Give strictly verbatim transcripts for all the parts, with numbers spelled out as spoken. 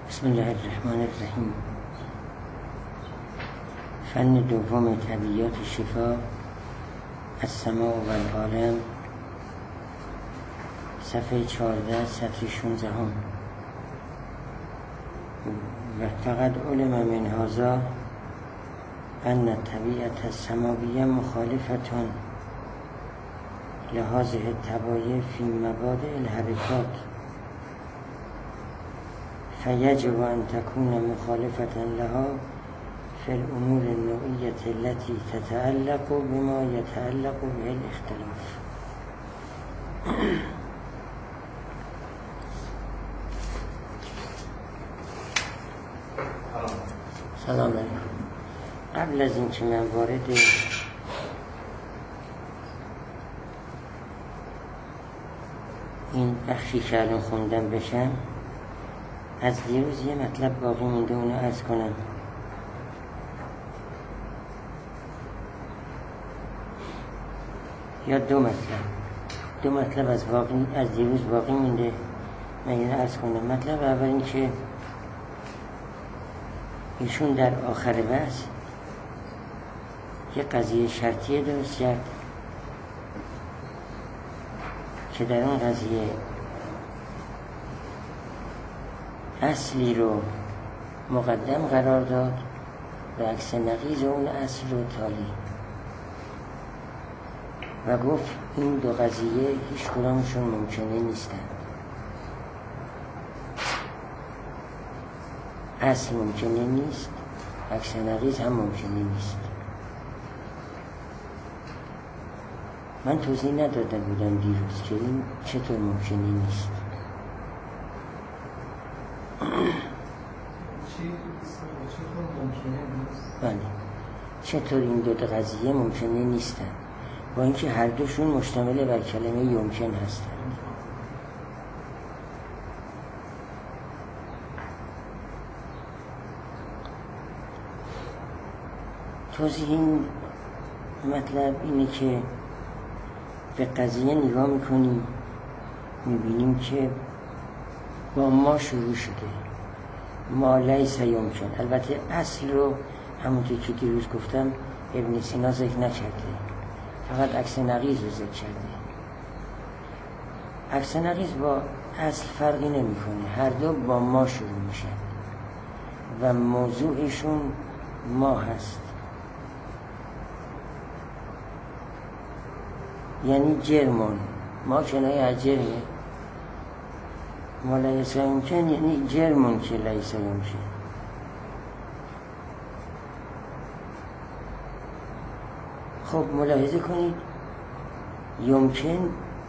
بسم الله الرحمن الرحیم. فن دوم طبیعیات شفا، السماع و العالم، صفحه چهارده، سطر شانزده. و فقط علم من هذا ان الطبیعة السماویه مخالفتان لهذه الطبایع فی مبادئ الحرکات، فیجب ان تكون مخالفة لها في الامور النوعیة التي تتعلق بما يتعلق به الاختلاف. سلام علیکم. قبل از این که من وارد این بخشی که الان خوندم بشم، از دیروز یه مطلب باقی مونده، اونو عرض کنم. یا دو مطلب دو مطلب از باقی از دیروز باقی مونده، من اینو عرض کنم. مطلب اول این که ایشون در آخر بحث یه قضیه شرطیه درست کرد که در اون قضیه اصلی رو مقدم قرار داد و عکس نقیض اون اصل رو تالی، و گفت این دو قضیه هیچ کدامشون ممکنه نیستن. اصل ممکنه نیست، عکس نقیض هم ممکنه نیست. من توضیح نداده بودم دیروز که این چطور ممکنه نیست. بله، چطور این دو قضیه ممکنه نیستن، با اینکه هر دوشون مشتمل بر کلمه یمکن هستند. توضیح این مطلب اینه که به قضیه نگاه میکنیم، میبینیم که با ما شروع شده، ما لیس یمکن. البته اصل رو همونطور که دیروز گفتم ابن سینا ذکر نکرده، فقط عکس نقیض رو ذکر کرده. عکس نقیض با اصل فرقی نمیکنه، هر دو با ما شروع میشن و موضوعشون ما هست. یعنی جرمون، ما کنایه از جرمه، ما لیس یمکن یعنی جرمون که لیس یمکن. خب ملاحظه کنید، یمکن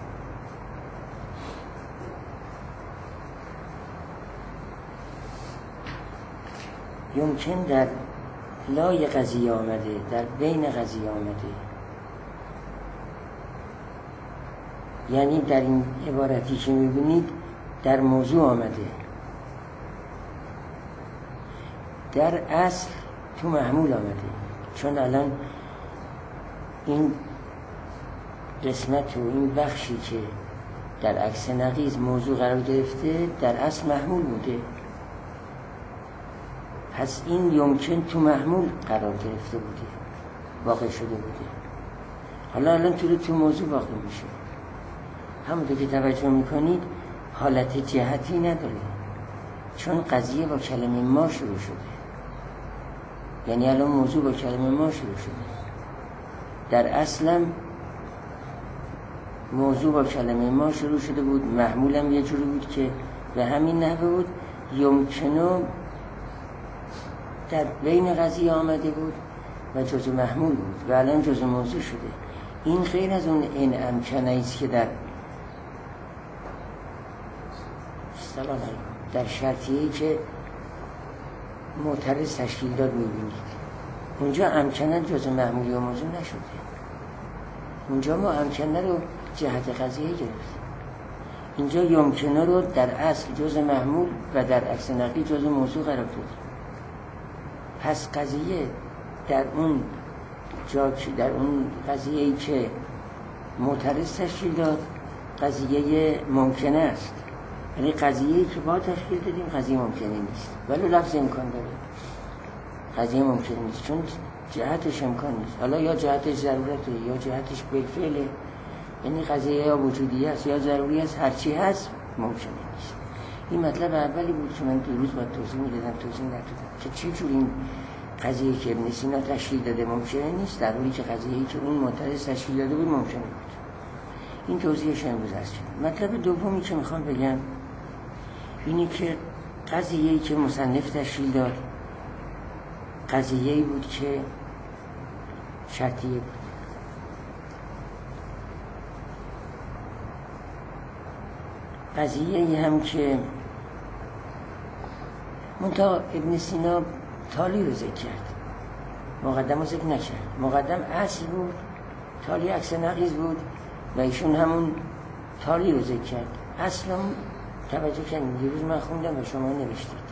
یمکن در لای قضیه آمده، در بین قضیه آمده. یعنی در این عبارتی که میبینید در موضوع آمده، در اصل تو محمول آمده. چون الان این قسمت و این بخشی که در عکس نقیض موضوع قرار گرفته در اصل محمول بوده، پس این یمکن تو محمول قرار گرفته بوده، واقع شده بوده. حالا الان تو تو موضوع واقع میشه. همونطور که توجه میکنید حالت جهتی نداره، چون قضیه با کلمه ما شروع شده. یعنی الان موضوع با کلمه ما شروع شده، در اصلم موضوع با کلمه ما شروع شده بود، محمولم یه جوری بود که به همین نحوه بود. یمکنو در بین قضیه آمده بود و جزء محمول بود و الان جزء موضوع شده. این غیر از اون این امکنه است که در سلام در شرطیه‌ای که معترض تشکیل داد میبینید. اونجا امکنه جزء محمولی و موضوع نشده، اونجا ما امکنه رو جهت قضیه گرفتیم. اینجا یمکنه رو در اصل جزء محمول و در عکس نقیض جزء موضوع قرار دادیم. پس قضیه در اون جا که در اون قضیه‌ای که معترض تشکیل داد قضیه ممکنه است، یعنی قضیه‌ای که با تشکیل دادیم قضیه ممکنه نیست، ولی لفظ امکان داره. قضیه ممکنه نیست چون جهتش امکان نیست. حالا یا جهتش ضرورته یا جهتش بالفعله، یعنی قضیه یا وجودی است یا ضروری است، هرچی هست ممکنه نیست. این مطلب اولی بود که من دیروز باید توضیح میدادم، توضیح ندادم که چی جور این قضیه که ابن سینا تشکیل داده ممکنه نیست، در حالی که قضیه‌ای که اون معترض تشکیل داده بود ممکنه بود. این توضیحش امروز هست. مطلب دومی که میخوام بگم اینی که قضیه‌ای که مصنف تشکیل داد قضیه‌ای بود که شرطیه بود. قضیه‌ای هم که منتها ابن سینا تالی رو ذکر کرد، مقدم رو ذکر نکرد. مقدم اصل بود، تالی عکس نقیض بود و ایشون همون تالی رو ذکر کرد. اصلا توجه کنید، دیروز من خوندم و شما نوشتید.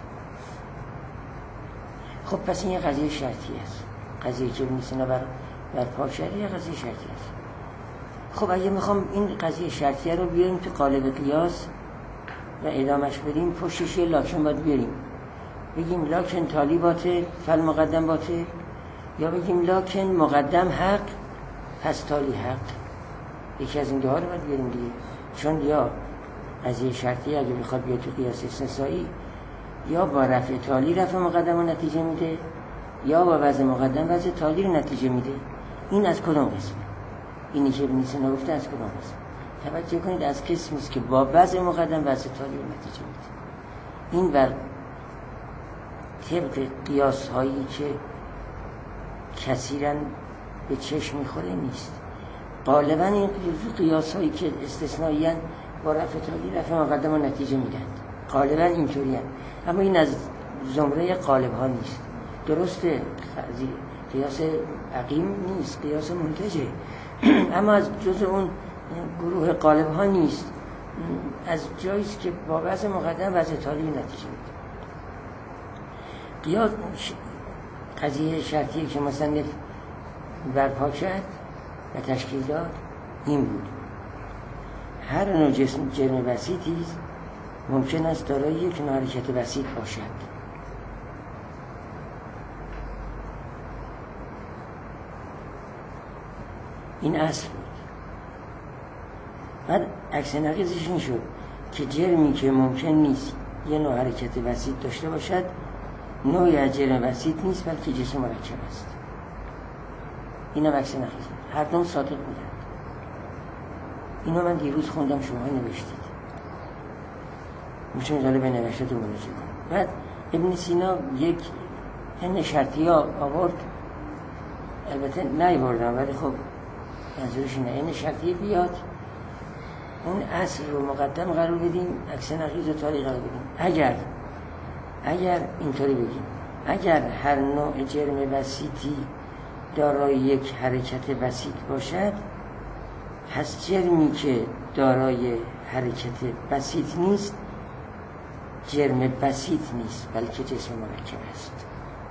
خب پس این یه قضیه شرطی است. قضیه که ابن سینا بر برپا کرد یه قضیه شرطی است. خب اگه میخوام این قضیه شرطیه رو بیاریم تو قالب قیاس و ادامش بدیم، پشتش یه لاکن باید بیاریم. بگیم لاکن تالی باطل فل مقدم باطل، یا بگیم لاکن مقدم حق پس تالی حق. یکی از این دو ها رو باید بیاریم دیگه، چون یا قضیه شرطی اگه بخواد بیاد تو قیاس استثنایی یا با رفع تالی رفع مقدم رو نتیجه میده یا با وضع مقدم وضع تالی رو نتیجه میده. این از کدام قسمه؟ اینی که ابن سینا گفته از کدام قسمه؟ توجه کنید، از قسمی است که با وضع مقدم وضع تالی رو نتیجه میده. این بر طبق قیاس هایی که کثیراً به چشم میخوره نیست. غالباً این قیاس هایی که استثنایی ان با رفع تالی رفع مقدم رو نتیجه میدن، غالباً اینطوری ان. اما این از زمره غالب ها نیست. درسته قیاس عقیم نیست، قیاس منتجه، اما از جز اون گروه غالب ها نیست. از جاییست که با وضع مقدم وضع تالی نتیجه میده. قیاس قضیه شرطیه که مصنف برپا کرد و تشکیل داد این بود: هر نوع جسم جرم بسیطی ممکن است دارای یک نوع حرکت بسیط باشد. این اصل بود. بعد عکس نقیضش این شد که جرمی که ممکن نیست یه نوع حرکت بسیط داشته باشد نوعی از جرم بسیط نیست بلکه جسم مرکب است. این هم عکس نقیض بود. هر دو صادق بودند. اینو من دیروز خوندم، شما نوشتید، میتونید حالا به نوشتتون مراجعه کنید. بعد ابن سینا یک هن شرطی ها آورد، البته نیاوردم ولی خب منظورش اینه این شرطی بیاد اون اصل رو مقدم قرار بدیم، عکس نقیض رو تالی قرار بدیم. اگر اگر اینطوری بگیم اگر هر نوع جرم بسیطی دارای یک حرکت بسیط باشد، پس جرمی که دارای حرکت بسیط نیست جرم بسیط نیست بلکه جسم مرکب است.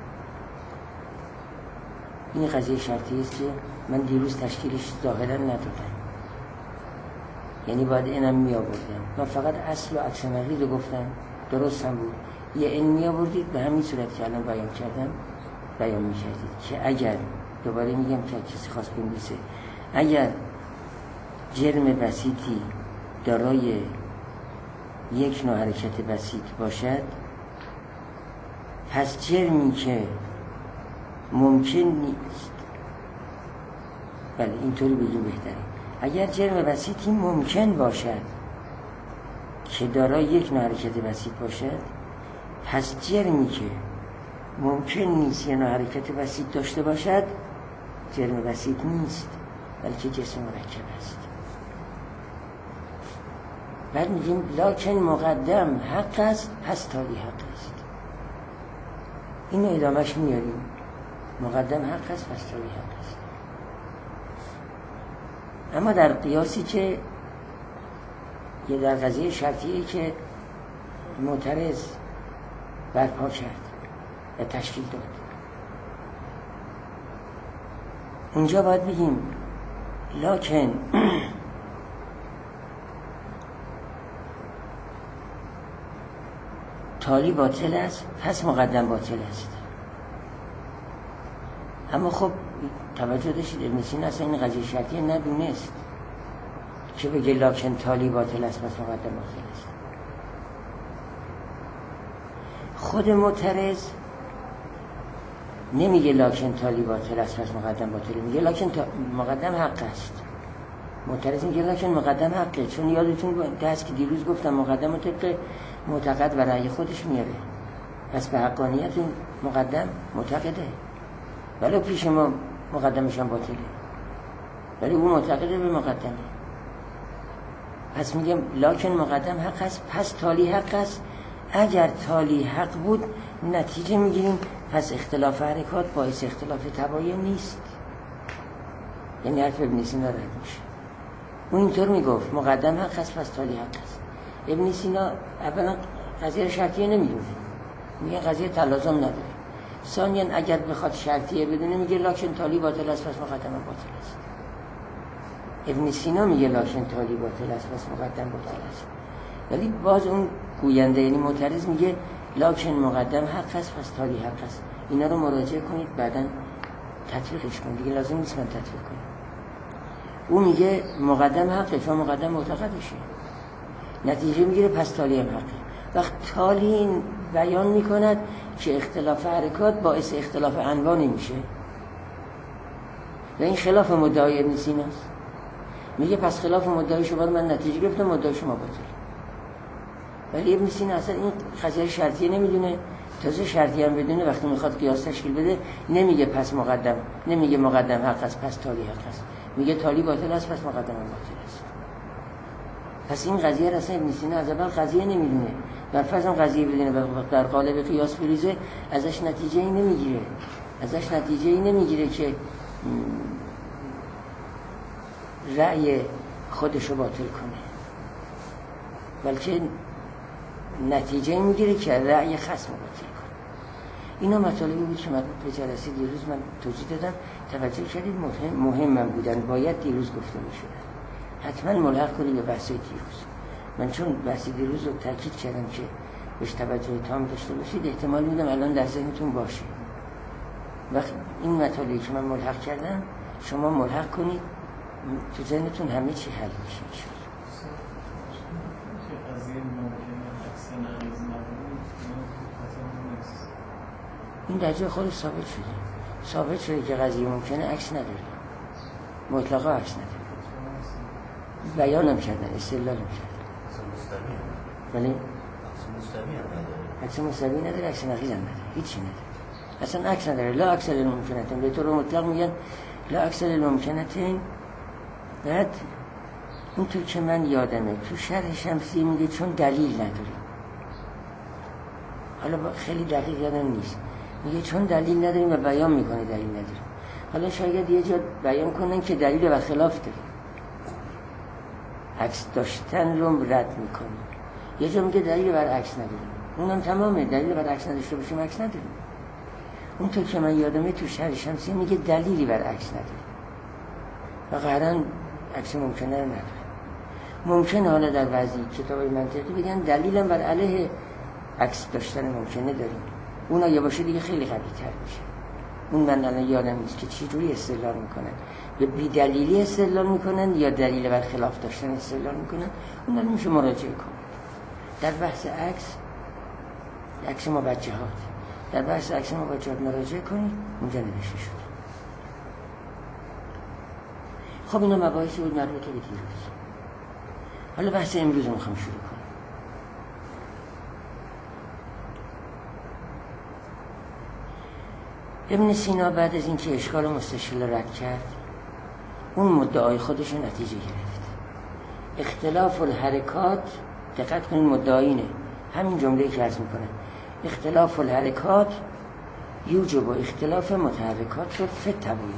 این قضیه شرطی است که من دیروز تشکیلش ظاهرا ندادم، یعنی باید اینم می آوردم. من فقط اصل و عکس نقیض رو گفتم، درست هم بود. یه این می آوردید به همین صورت که الان بیان کردم بیان می کردید که اگر، دوباره میگم که کسی خواست بنویسه، اگر جرم بسیطی دارای یک نوع حرکت بسیط باشد، پس جرمی که ممکن نیست، بله اینطوری بگیم بهتره، اگر جرم بسیطی ممکن باشد که دارای یک نوع حرکت بسیط باشد، پس جرمی که ممکن نیست یه نوع حرکت بسیط داشته باشد جرم بسیط نیست بلکه جسم مرکب است. بعد میگیم لاکن مقدم حق است پس تالی حق است. اینو ادامهش میاریم، مقدم حق است پس تالی حق است. اما در قیاسی که یه در قضیه شرطیه که معترض برپا کرد و تشکیل داد، اونجا باید بگیم لاکن تالی باطل است پس مقدم باطل است. اما خب توجه داشتید ابن سینا اصلا این قضیه شرطیه ندونست که بگه لکن تالی باطل است پس مقدم باطل است. خود معترض نمیگه لکن تالی باطل است پس مقدم باطل، میگه لکن تا... مقدم حق است. معترض میگه لکن مقدم حقه، چون یادتون دست که دیروز گفتم مقدم طبق معتقد و رأی خودش میاره، پس به حقانیت این مقدم معتقده، ولی پیش ما مقدمش هم باطله، ولی اون معتقده به مقدمه. پس میگم لکن مقدم حق است پس تالی حق است. اگر تالی حق بود نتیجه میگیریم پس اختلاف حرکات باعث اختلاف تباین نیست، یعنی حرف ابن سینا رد میشه. اون اینطور میگفت مقدم حق است پس تالی حق است. ابن سینا اولا قضیه شرطیه نمیدونه، میگه قضیه تلازم نداره. ثانیاً اگر بخواد شرطیه بدونه میگه لکن تالی باطل است پس مقدم باطل است. ابن سینا میگه لکن تالی باطل است پس مقدم باطل است، ولی باز اون گوینده یعنی معترض میگه لکن مقدم حق است پس تالی حق است. اینا رو مراجعه کنید بعداً تطبیقش کنید، دیگه لازم نیست من تطبیق کنم. او میگه مقدم حقه چون مقدم معتقدشه، نتیجه میگیره پس تالی هم حقه. وقت تالی بیان میکند که اختلاف حرکات باعث اختلاف انواع نمیشه و این خلاف مدعای ابن سیناست. میگه پس خلاف مدعای شما من نتیجه گرفتم مدعای شما باطل، ولی ابن سینا اصلا این قضیه شرطیه نمیدونه. تازه شرطی هم بدونه وقتی میخواد قیاس تشکیل بده نمیگه پس مقدم، نمیگه مقدم حق است پس تالی حق است، میگه تالی باطل است پس مقدم هم باطل است. پس این قضیه را اصلا ابن سینا از اول قضیه نمیدونه، در فرض هم قضیه بدونه در قالب قیاس بریزه ازش نتیجه ای نمیگیره، ازش نتیجه ای نمیگیره که رأی خودش رو باطل کنه، بلکه نتیجه میگیره که رأی خصم باطل کنه. اینا مطالبی بود که مربوط به جلسه دیروز من توضیح دادم، توجه کردید مهم مهمم بودن، باید دیروز گفته میشدن. حتما ملحق کنید به بحث دیروز. من چون بحث دیروز رو تاکید کردم که بهش توجه تام داشته باشید، احتمال میدم الان در ذهنتون باشه. وقتی این مطالبی که من ملحق کردم شما ملحق کنید تو ذهنتون همه چی حل میشه. این در جای خودش ثابت شده، ثابت شده که قضیه ممکنه عکس نداره، مطلقا عکس نداره. بیانم کردن، استدلالم کردن، ولی عکس مستوی نداره، عکس نقیض هم نداره، هیچی نداره، اصلا عکس نداره. لا اکثر الممکنتین، به طور مطلق میگن لا اکثر الممکنتین. بعد اونطور که من یادمه تو شرح شمسی میگه چون دلیل نداره، حالا خیلی دقیق یادم نیست، میگه چون دلیل نداریم و بیان میکنه دلیل نداریم. حالا شاید یه جا بیان کنن که دلیل و خلاف داره، عکس داشتن رو رد میکنه، یه جا میگه دلیل بر عکس نداریم، اونم تمامه، دلیل بر عکس نداشته باشیم عکس نداریم. اونطور که من یادمه تو شرح شمسی میگه دلیلی بر عکس نداریم و قرآن عکس ممکنه رو نداره. ممکنه حالا در بعضی کتابای منطقی بگن دلیلم بر علیه عکس داشتن ممکنه داریم، اونا یه باشه دیگه خیلی قوی تر میشه. اون من الان یادم نیست که چی جوری استدلال میکنن، به بی دلیلی استدلال میکنن یا دلیل بر خلاف داشتن استدلال میکنن، اون رو میشه مراجعه کنید. در بحث عکس، عکس موجهات، در بحث عکس موجهات مراجعه کنید، اونجا نوشته شد. خب اینا مباحثی بود مربوط به دیروز. حالا بحث امروز رو میخوام شروع کنم. ابن سینا بعد از اینکه اشکال مستشکل رد کرد، اون مدعای خودش رو نتیجه گرفت. اختلاف الحرکات، دقت کنید مدعاینه، همین جمله‌ای که عرض میکنه، اختلاف الحرکات یوجب اختلاف متحرکات رو فی التباین،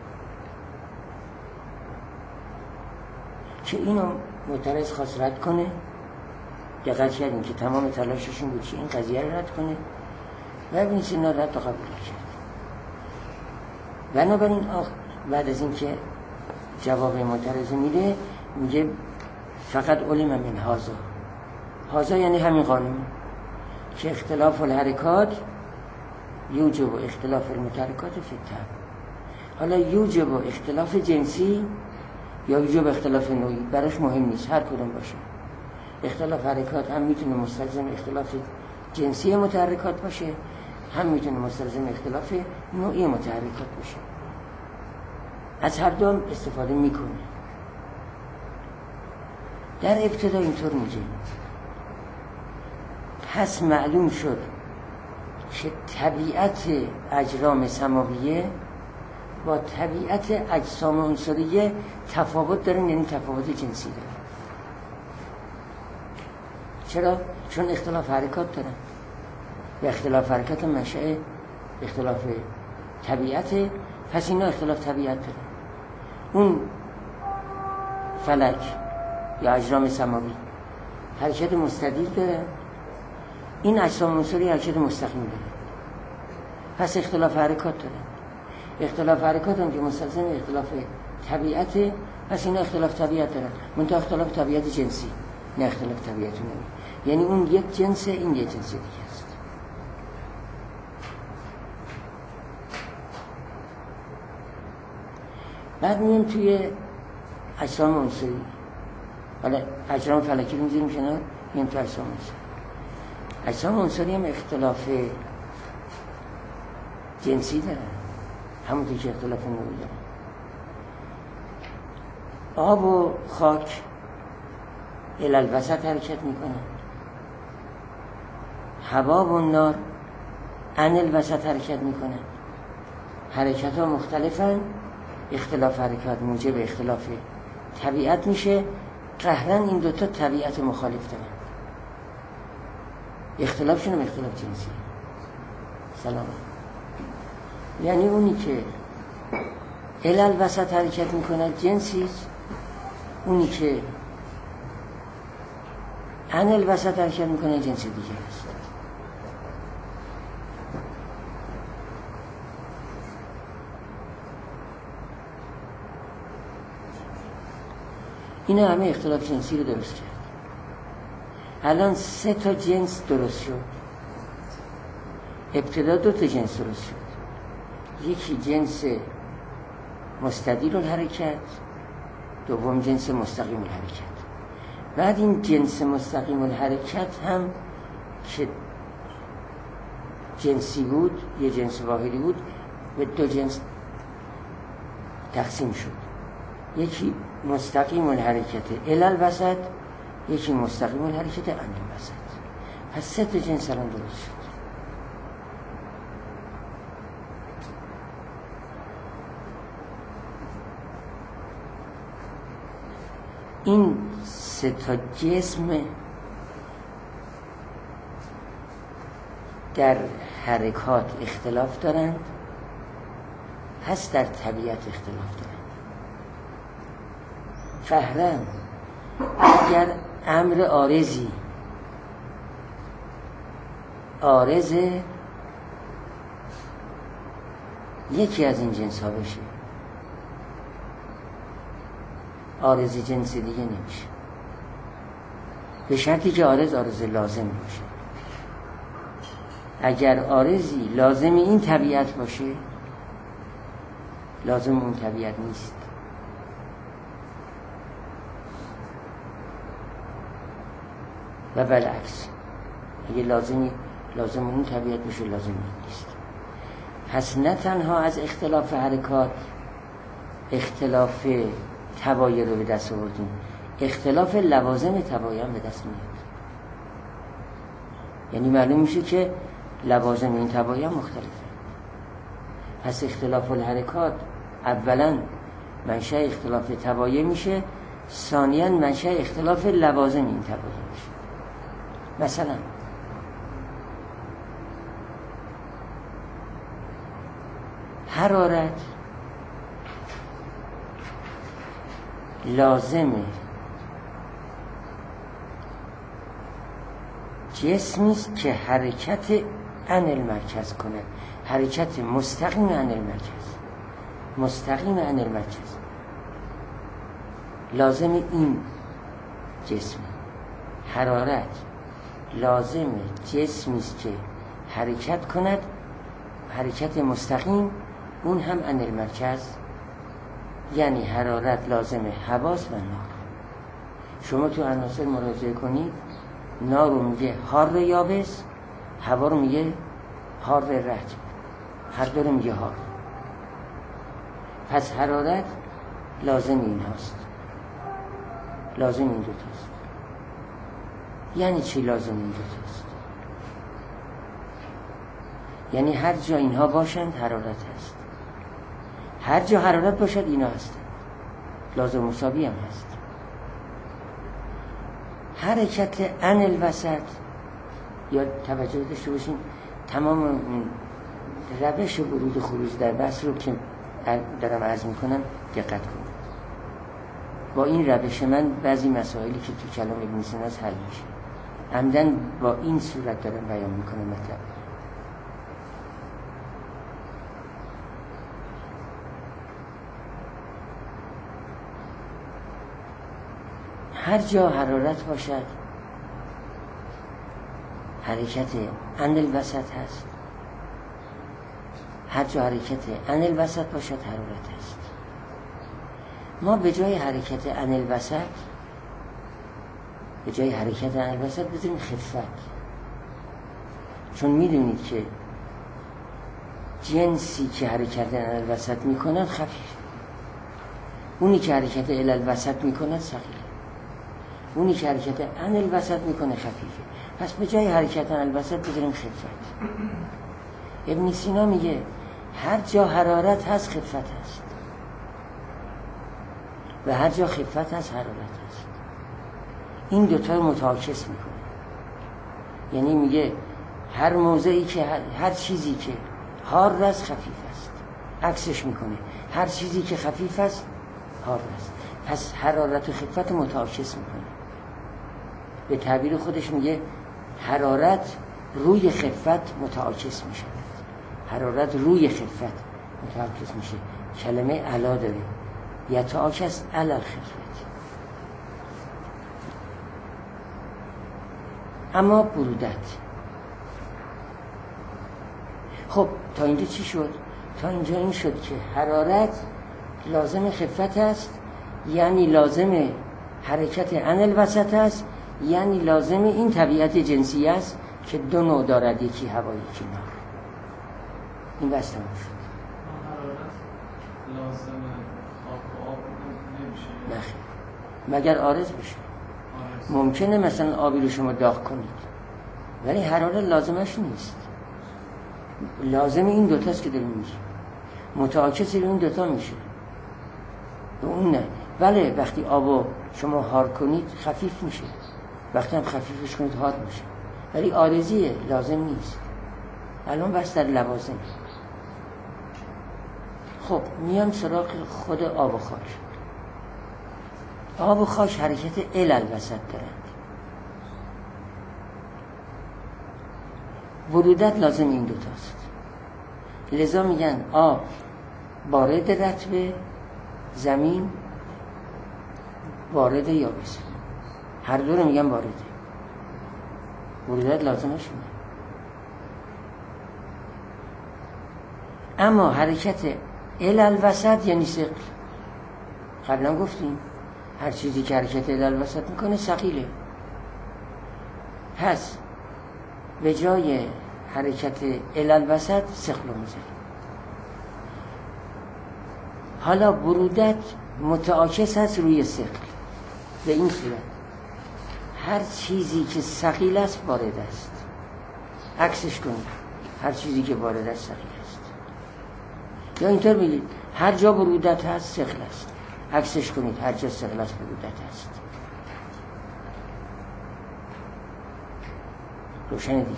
که اینو معترض خواست رد کنه. دقت کردیم که تمام تلاششون بود که این قضیه رو رد کنه و ابن سینا رد و قبول کرد. بنابراین آخ بعد از اینکه جواب معترض میده میگه فقط علم من هازا، هازا یعنی همین قانون، که اختلاف الحرکات یوجب اختلاف المتحرکات فی الطبع. حالا یوجب اختلاف جنسی یا یوجب اختلاف نوعی براش مهم نیست، هر کدوم باشه. اختلاف حرکات هم میتونه مستلزم اختلاف جنسی متحرکات باشه، هم میتونه مستلزم اختلاف نوعی متحرکات باشه. از هر دوم استفاده میکنه. در ابتدا اینطور میگه پس معلوم شد که طبیعت اجرام سماویه با طبیعت اجسام عنصریه تفاوت دارن، یعنی تفاوت جنسی دارن. چرا؟ چون اختلاف حرکات دارن و اختلاف حرکات منشأ اختلاف طبیعت، پس اینا اختلاف طبیعت دارن. اون فلک یا اجرام سماوی حرکت مستدیر داره، این اجسام عنصری حرکت مستقیم داره، پس اختلاف حرکات داره. اختلاف حرکات هم که مستلزم اختلاف طبیعت، پس اینا اختلاف طبیعت دارن، منتها اختلاف طبیعت جنسی، نه اختلاف طبیعت نوعی. یعنی اون یک جنسه، این یک جنس دیگه است. بعد میون توی اجسام عنصری، حالا اجرام فلکی رو میذاریم کنار، میون تو اجسام عنصری. اجسام عنصری هم اختلاف جنسی دارن، همونطور که اختلاف نوعی دارن. آب و خاک الالوسط حرکت میکنن، هوا و نار عن الوسط حرکت میکنن. حرکت ها مختلفن، اختلاف حرکات موجب اختلاف طبیعت میشه. قهرن این دوتا طبیعت مخالف دارن، اختلافشون هم اختلاف جنسی. سلام. یعنی اونی که الالوسط حرکت میکنه جنسیست، اونی که عن الوسط حرکت میکنه جنسی دیگه است. اینا همه اختلاف جنسی رو درست کرد. الان سه تا جنس درست شد. ابتدا دو تا جنس درست شد، یکی جنس مستدیر الحرکت، دوم جنس مستقیم الحرکت. بعد این جنس مستقیم الحرکت هم که جنسی بود، یه جنس واحدی بود، به دو جنس تقسیم شد. یکی مستقیم الحرکت الالوسط، یکی مستقیم الحرکت عن الوسط. پس سه تا جنس الان درست شد. این سه تا جسم در حرکات اختلاف دارند، پس در طبیعت اختلاف دارند. قهرن اگر امر عارضی عارض یکی از این جنس ها بشه، عارضی جنس دیگه نمیشه، به شرطی که عارض عارض لازم باشه. اگر عارضی لازم این طبیعت باشه، لازم اون طبیعت نیست. و بالعکس، اگه لازمی لازم اون طبیعت باشه، لازم نیست. پس نه تنها از اختلاف حرکات اختلاف تبایر رو به دست آوردیم، اختلاف لوازم تبایر هم به دست میاد. یعنی معلوم میشه که لوازم این تبایر مختلفه. پس اختلاف الحرکات اولا منشأ اختلاف تبایر میشه، ثانیاً منشأ اختلاف لوازم این تبایر میشه. مثلا حرارت لازمه جسمی است که حرکت عن المرکز کنه، حرکت مستقیم عن المرکز، مستقیم عن المرکز لازم این جسم. حرارت لازم جسمی است که حرکت کند، حرکت مستقیم، اون هم عن المرکز، یعنی حرارت لازم حواس و نار. شما تو عناصر مراجعه کنید، نار رو میگه حار یابس، هوا رو میگه حار رطب، هر دو رو میگه حار. پس حرارت لازم این هاست، لازم این دوتاست. یعنی چی لازم این دوتاست؟ یعنی هر جا اینها باشند حرارت هست، هر جا حرارت باشد اینا هستند، لازم مساوی هم هست. حرکت عن الوسط، یا توجه داشته باشین تمام روش ورود و خروج در بحث رو که دارم عرض میکنم دقت کنید. با این روش من بعضی مسائلی که تو کلام ابن سینا حل میشه، عمدن با این صورت دارم بیان میکنم مطلب. هر جا حرارت باشد حرکت عن الوسط هست، هر جا حرکت عن الوسط باشد حرارت هست. ما به جای حرکت عن الوسط، به جای حرکت عن الوسط بذاریم خفت، چون میدونید که جنسی که حرکت عن الوسط میکند خفیف، اونی که حرکت الی الوسط میکند ثقیل، اونی که حرکت عن الوسط میکنه خفیفه. پس به جای حرکت عن الوسط بذاریم خفت. ابن سینا میگه هر جا حرارت هست خفت هست و هر جا خفت هست حرارت هست. این دوتا رو متعاکس میکنه، یعنی میگه هر موضعی که هر, هر چیزی که حار است خفیف است، عکسش میکنه هر چیزی که خفیف است حار است. پس حرارت و خفت متعاکس میکنه. به تعبیر خودش میگه حرارت روی خفت متعاکس میشه، حرارت روی خفت متعاکس میشه. کلمه علا داره، یتعاکس علی الخفت. اما برودت، خب تا اینجا چی شد؟ تا اینجا این شد که حرارت لازم خفت است، یعنی لازم حرکت عن الوسط است، یعنی لازم این طبیعت جنسی است که دو نوع دارد، یکی هوا یکی نار. این بس تمام شد. لازم آب و آب نمیشه؟ نخیر، مگر عارض بشه. ممکنه مثلا آبی رو شما داغ کنید ولی حرارت لازمش نیست، لازم این دوتاست که داریم میگیم، متعاکس این دوتا میشه و اون نه. بله وقتی آبو شما حار کنید خفیف میشه، وقتی هم خفیفش کنید حار میشه، ولی عارضیه، لازم نیست. الان بس در لوازم. خب میام سراغ خود آب و خاک. آب و خاک حرکت الی الوسط دارند، برودت لازم این دوتاست. لذا میگن آب بارد رطب، زمین بارد یابس، هر دو رو میگن بارده. برودت لازمش اینه. اما حرکت الی الوسط یعنی ثقل. قبلا گفتیم هر چیزی که حرکت الی الوسط میکنه ثقیله. پس به جای حرکت الی الوسط ثقل رو میذاریم. حالا برودت متعاکس هست روی ثقل، به این صورت هر چیزی که ثقیل است بارد است. عکسش کنید، هر چیزی که بارد است ثقیل است. یا اینطور بگید هر جا برودت هست ثقل است. عکسش کنید، هر جا ثقل است برودت است. روشن دیگه.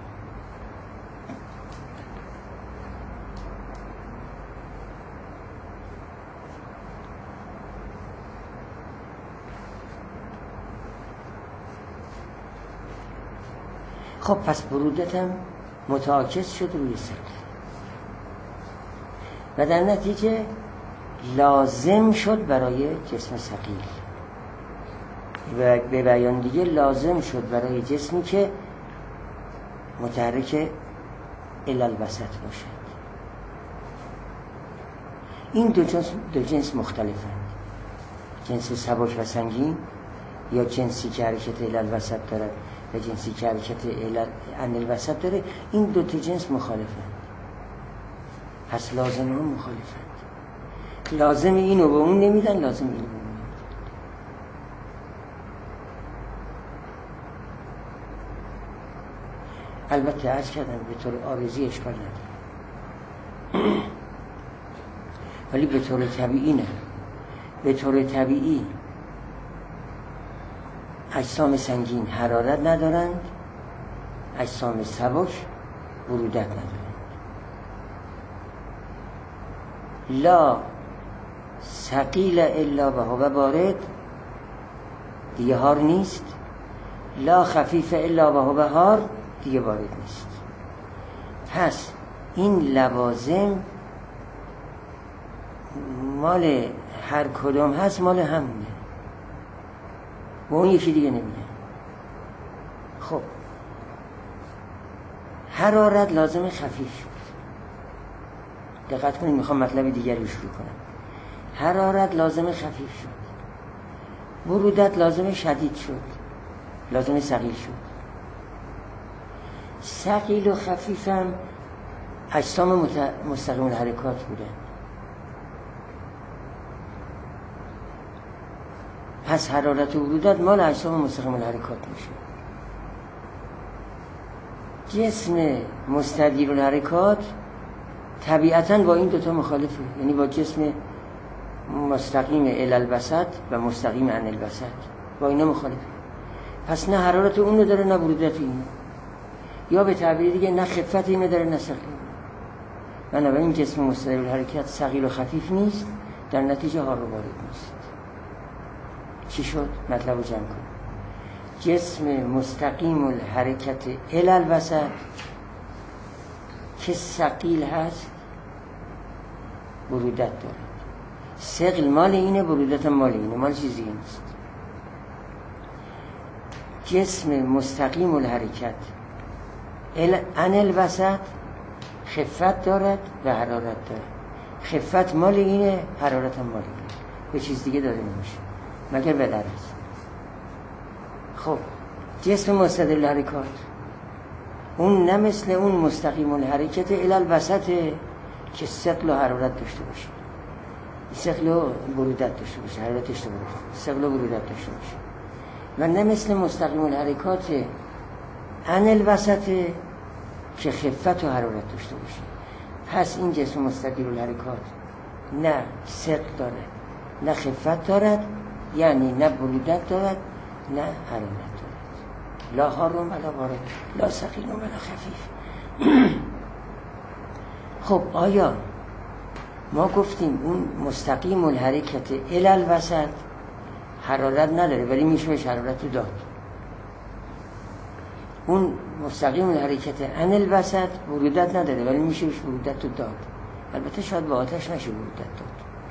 خب پس برودت هم متعاکس شد روی ثقل و در نتیجه لازم شد برای جسم ثقیل. و به بیان دیگه لازم شد برای جسمی که متحرک الی الوسط باشد. این دو جنس, دو جنس مختلفند، جنس سبک و سنگین یا جنسی که حرکت الی الوسط دارد و جنسی که حرکت الی عن الوسط داره. این دو تا جنس مخالفند، پس لازم هم مخالفند. لازم اینو به اون نمیدن، لازم اینو به اون نمیدن. البته عرض کردم به طور عارضی اشکال نداره، ولی به طور طبیعی نه. به طور طبیعی اجسام سنگین حرارت ندارند، اجسام سبک برودت ندارند. لا ثقیل الا و هو بارد، دیگه هار نیست. لا خفیف الا و هو هار، دیگه بارد نیست. پس این لوازم مال هر کدام هست، مال همونه، و اون یکی دیگه نمیده. خب حرارت لازم خفیف شد. دقت کنید، میخوام مطلب دیگر رو شروع کنم. حرارت لازم خفیف شد، برودت لازم شدید شد، لازم ثقیل شد. ثقیل و خفیف هم اجسام مت... مستقیم الحرکات بودن. پس حرارت و برودت مال اجسام مستقیم الحرکات میشه. جسم مستدیر الحرکات طبیعتاً با این دوتا مخالفه، یعنی با جسم مستقیم الی الوسط و مستقیم عن الوسط، با اینا مخالفه. پس نه حرارت اون داره نه برودت اینو، یا به تعبیر دیگه نه خفت اینو داره نه ثقیل. بنابراین جسم مستدیر الحرکات ثقیل و خفیف نیست، در نتیجه حار و بارد نیست. چی شد؟ مطلب رو جمع کن. جسم مستقیم الحرکت الی الوسط که ثقیل هست برودت داره. ثقل مال اینه، برودت مال اینه، مال چیزی نیست. جسم مستقیم الحرکت عن الوسط خفت دارد و حرارت دارد. خفت مال اینه، حرارت هم مال اینه، به چیز دیگه داره نمیشه مگر به در است. خب جسم مستدل الحرکات اون نه مثل اون مستقیم الحرکت الی الوسط که ثقل و حرارت داشته باشه، ثقل و برودت داشته باشه، حرارت داشته باشه، ثقل و برودت داشته باشه، و نه مثل مستقیم الحرکات عن الوسط که خفت و حرارت داشته باشه. پس این جسم مستدیر الحرکات نه ثقل دارد نه خفت دارد، یعنی نه برودت دارد نه حرارت دارد. لا حارم ولا بارد، لا ثقیل ولا خفیف. خب آیا ما گفتیم اون مستقیم الحرکت الی الوسط حرارت نداره ولی میشه بهش حرارت رو داد، اون مستقیم الحرکت عن الوسط برودت نداره ولی میشه بهش برودت رو داد. البته شاید با آتش نشه برودت داد.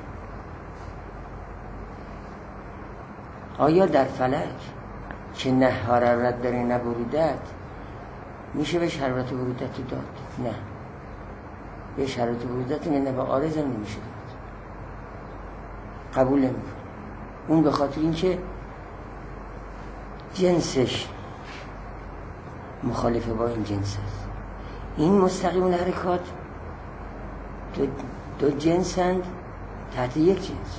آیا در فلک که نه حرارت داره نه برودت میشه بهش حرارت و برودت رو داد؟ نه، بهش حرارت و برودت نه به عارض هم نمیشه داد، قبول نمیکنه. اون به خاطر این که جنسش مخالفه با این جنس هست. این مستقیم الحرکات دو, دو جنسند تحت یک جنس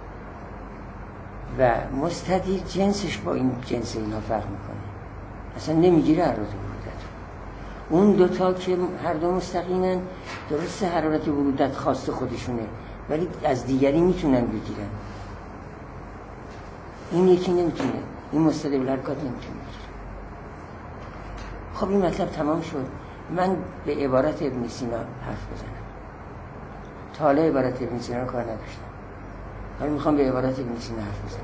و مستدیر جنسش با این جنس اینا فرق میکنه، اصلا نمیگیره حرارت و برودت. اون دوتا که هر دو مستقیمن درسته حرارت و برودت خاص خودشونه ولی از دیگری میتونن بگیرن، این یکی نمیتونه، این مستدیر الحرکات نمیتونه بگیره. خب این مطلب تمام شد. من به عبارت ابن سینا حرف بزنم. تا حالا عبارت ابن سینا رو کار نداشتم، حالا میخوام به عبارت ابن سینا حرف بزنم.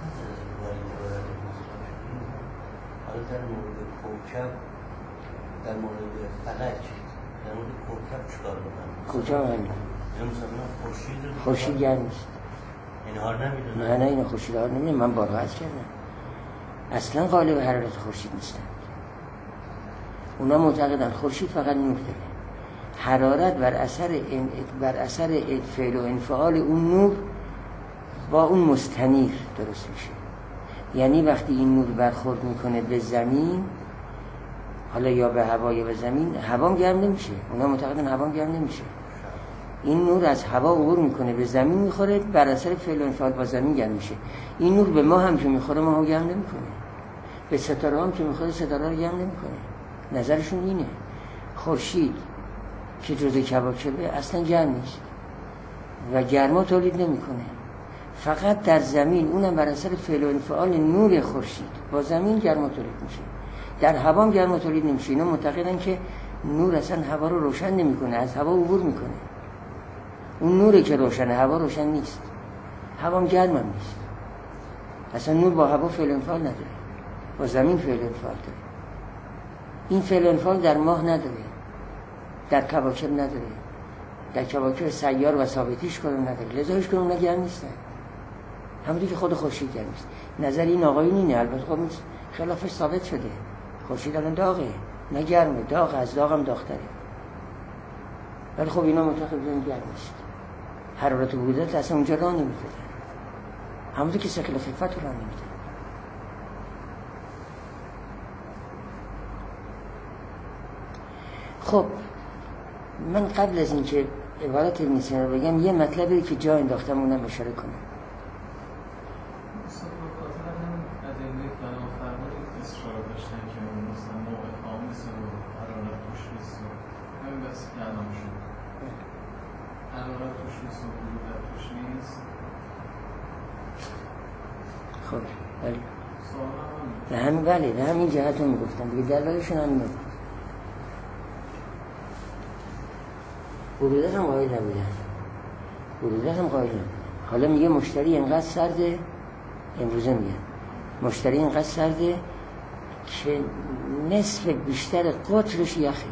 حالا در مورد کوکب، در مورد فلک، در مورد کوکب چکار بکنم؟ کوکب همین یا مثلا خورشید خورشید گرم نیست، این هار نمیدونه؟ نه نه این خورشید هار نمیدونه. من بارها عرض کردم اصلا قالب حرارت خورشید نیستن. اونا معتقدن خورشید فقط نور داره، حرارت بر اثر بر اثر فعل و انفعال اون نور با اون مستنیر درست میشه. یعنی وقتی این نور برخورد میکنه به زمین، حالا یا به هوا یا به زمین، هوا گرم نمیشه. اونا معتقدن هوا گرم نمیشه. این نور از هوا عبور میکنه به زمین میخوره، بر اثر فعل و انفعال با زمین گرم میشه. این نور به ما هم که میخوره ما هم گرم نمیکنه، به ستاره هم که میخوره ستاره رو گرم نمیکنه. نظرشون اینه خورشید که جزء کواکبه اصلا گرم نیست و گرما تولید نمیکنه، فقط در زمین، اونم بر اثر فعل و انفعال نور خورشید با زمین گرما تولید میشه. در هوا هم گرما تولید نمیشه. اینا معتقدن که نور اصلا هوا رو روشن نمیکنه، از هوا عبور میکنه. اون نوره که روشنه، هوا روشن نیست. هوا هم گرم هم نیست. اصلا نور با هوا فعل و انفعال نداره، با زمین فعل و انفعال داره. این فعل و انفعال در ماه نداره، در کواکب نداره، در کواکب سیار و ثابتیش کنون نداره، لذا هیچ کنون گرم نیستن، همونطور که خود خورشید گرم نیست. نظر این آقایون اینه. البته خب خلافش ثابت شده. خورشید الان داغه، نه گرمه، داغ از داغم داغ‌تره. ولی خب اینا معتقدن گرم نیست. حرارت و برودت اصلا اونجا راه نمیده، همونطور که ثقل و خفت راه نمیده. خب من قبل از اینکه عبارت ابن سینا رو بگم یه مطلبی که جا انداختم اونم اشاره کنم. خب بله به همین بله به همین جهت رو میگفتم دیگه، دلایلشون همین بود. برودت هم قایل نبودن، برودت هم قایل نبودن. حالا میگه مشتری اینقدر سرده، امروزه میگه مشتری اینقدر سرده که نصف بیشتر قطرش یخه،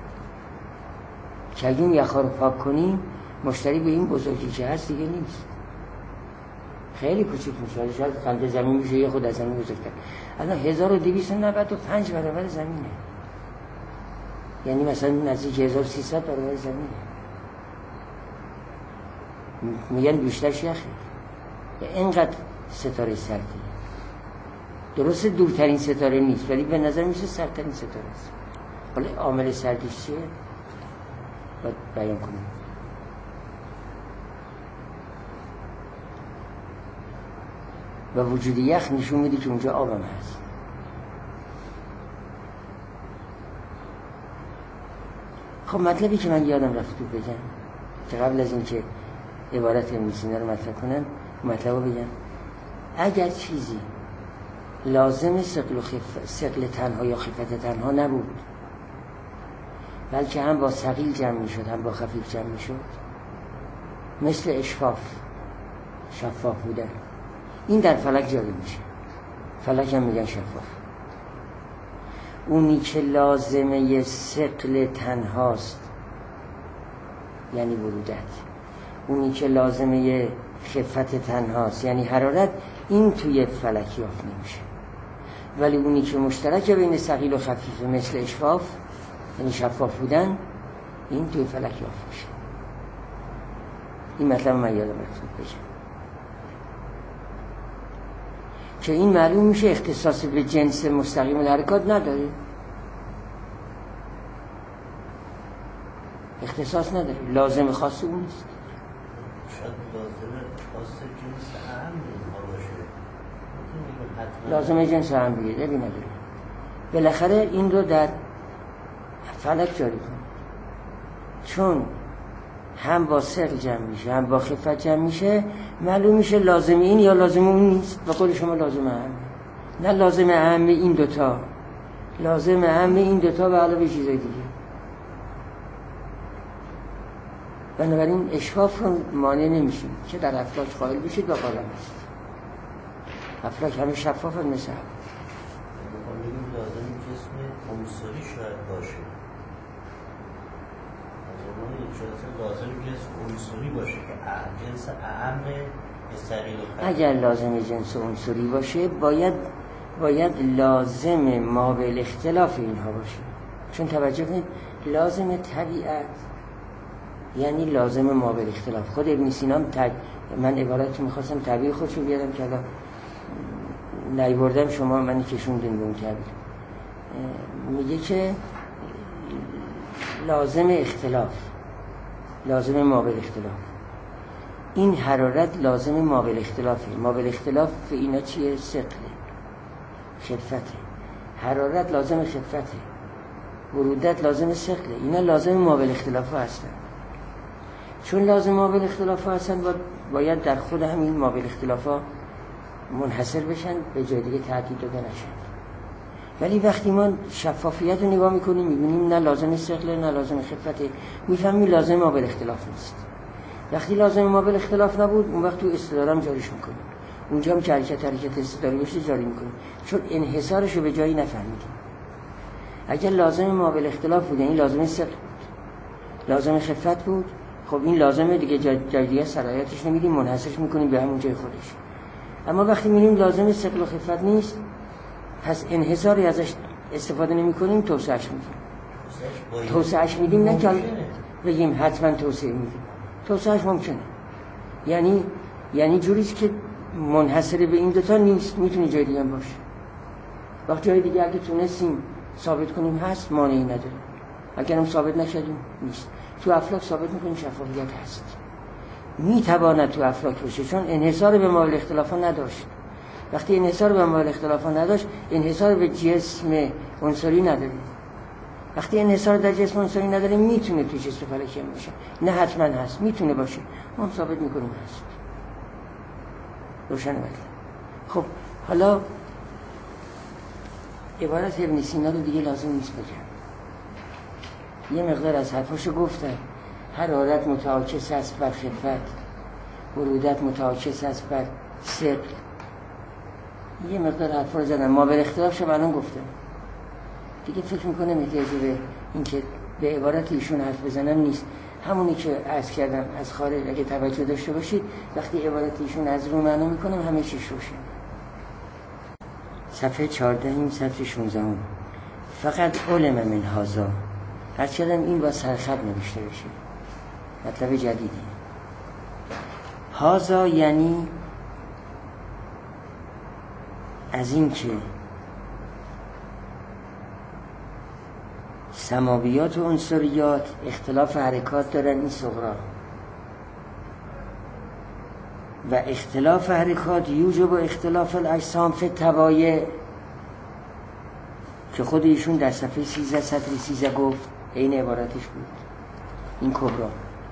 که اگه این یخها رو پاک کنیم مشتری به این بزرگی که هست دیگه نیست، خیلی کوچیک میشه، شاید قلب زمین میشه یه خود از زمین بزرگتر. الان هزار و دویست و نود و پنج برابر زمینه، یعنی مثلا نزدیک هزار و سیصد برابر زمینه. میگن بیشترش یخه، اینقدر ستاره سردی. درسته دورترین ستاره نیست ولی به نظر میشه سردترین ستاره است. حالا عامل سردیش چیه؟ باید بیان کنیم. و وجود یخ نشون میده که اونجا آب هم هست. خب مطلبی که من یادم رفت تو بگم که قبل از اینکه عبارت ابن سینا رو مطرح کنم مطلب رو بگم. اگر چیزی لازم ثقل و خف... ثقل تنها یا خفت تنها نبود، بلکه هم با ثقیل جمع میشد هم با خفیف جمع میشد، مثل اشفاف، شفاف بودن، این در فلک جاری میشه. فلک هم میگن شفاف. اونی که لازمه ثقل تنهاست یعنی برودت، اونی که لازمه خفت تنهاست یعنی حرارت، این توی فلک یافت نمیشه. ولی اونی که مشترک بین ثقیل و خفیف مثل اشفاف یعنی شفاف بودن، این توی فلک یافت میشه. این مطلب من یادم رفت بگم که این معلوم میشه اختصاص به جنس مستقیم الحرکات نداره، اختصاص نداره، لازم خاص اون نیست. شاید لازم خاص جنس اهم باشه، لازم جنس اهم بگید ابی نداره. بالاخره این رو در فلک جاری کن، چون هم با ثقل جمع میشه هم با خفت جمع میشه، معلوم میشه لازم این یا لازم اون نیست. به قول شما لازم اهم، نه لازم اهم این دوتا، لازم اهم این دوتا به علاوه چیزای دیگه. بنابراین اشفاف رو مانع نمیشیم که در افلاک قائل بشید و قائل است. افلاک همه شفاف هم مثل هم. لازم جسم عنصری شاید باشه، لازم جنس عنصری باشه که جنس اهم ثقیل و خفیف. اگر لازم جنس عنصری باشه باید باید لازم ما به اختلاف اینها باشه. چون توجه کنید لازم طبیعت یعنی لازم ما به اختلاف. خود ابن سینا تب... من عبارت میخواستم تعبیر خودشو بیارم که الان نیوردم شما منی کشوندین به اون تعبیر. میگه که لازم اختلاف لازم ما به اختلاف، این حرارت لازم ما به اختلافه. ما به اختلاف اینا چیه؟ ثقله، خفته. حرارت لازم خفته، برودت لازم ثقله. اینا لازم ما به اختلاف هستن. چون لازم ما به اختلاف هستن باید در خود همین ما به اختلاف ها منحصر بشن، به جای دیگه تعدید داده نشن. ولی وقتی ما شفافیت رو نگاه میکنیم میبینیم نه لازم ثقله نه لازم خفته، میفهمیم لازم ما به اختلاف نیست. وقتی لازم ما به اختلاف نبود اون وقت تو استدارم جاریش میکنیم، اونجا هم که حرکت حرکت استداری بشه جاری میکنیم، چون انحصارش رو به جایی نفهمیدیم. اگر لازم ما به اختلاف بود یعنی لازم ثقل بود، لازم خفت بود، خب این لازمه دیگه جای دیگه صلاحیتش نمیدیم، منحصرش میکنیم به همون جای خودش. اما وقتی میبینیم لازم ثقل و خفت نیست پس انحصاری ازش استفاده نمی کنیم، توسعهش میدیم. توسعهش میدیم نه که بگیم حتما توسعه میدیم، توسعهش ممکنه. یعنی یعنی جوریست که منحصر به این دوتا نیست، میتونه جای دیگه هم باشه. وقت جای دیگه اگه تونستیم ثابت کنیم هست، مانعی نداره. اگر هم ثابت نشدیم نیست. تو افلاک ثابت میکنیم شفافیت هست، میتواند تو افلاک باشه، چون انحصار به مال اختلافا نداشت. وقتی انحصار به مال اختلافا نداشت انحصار به جسم عنصری نداره. وقتی انحصار در جسم عنصری نداره میتونه تو جسم فلکی هم باشه، نه حتما هست، میتونه باشه، ما هم ثابت میکنیم هست. روشنه. ولی خب حالا عبارت ابن سینا رو دیگه لازم نیست بگم، یه مقدار از حرفاشو گفتم. حرارت متعاکس است بر خفت، برودت متعاکس است بر ثقل. یه مقدار حرفا رو زدم، ما به اختلاف شو الان گفتم دیگه. فکر میکنم احتیاجی به این که به عبارت ایشون حرف بزنم نیست. همونی که عرض کردم از خارج اگه توجه داشته باشید وقتی عبارت ایشون از رو معنا میکنم همه چیش روشن. صفحه چهارده این سطر شانزده فقط علم من هازا، هرچندم این با سرخط نوشته بشه، مطلب جدیدی. هازا یعنی از این که سماویات و عنصریات اختلاف حرکات دارن، این صغرا، و اختلاف حرکات یوجب و اختلاف الاجسام فی الطبایع که خود ایشون در صفحه سیزده سطر سیزده گفت، این عبارتش بود. این کبرا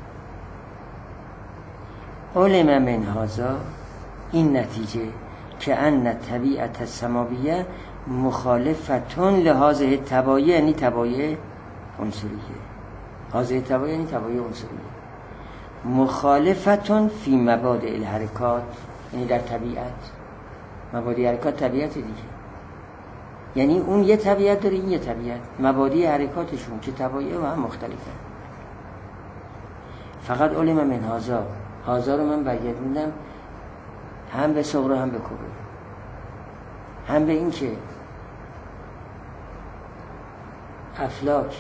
علم من هذا، این نتیجه که ان طبیعت السماویه مخالفتون لهذه الطبایع، یعنی طبایع عنصریه. هذه الطبایع یعنی طبایع عنصریه. مخالفتون فی مبادئ الحرکات، یعنی در طبیعت. مبادئ حرکات طبیعت دیگه، یعنی اون یه طبیعت داره این یه طبیعت. مبادئ حرکاتشون که طبایع و هم مختلفه. فقط علم من هذا، هذا رو من برگردوندم هم به صغرا هم به کبرا، هم به این که افلاک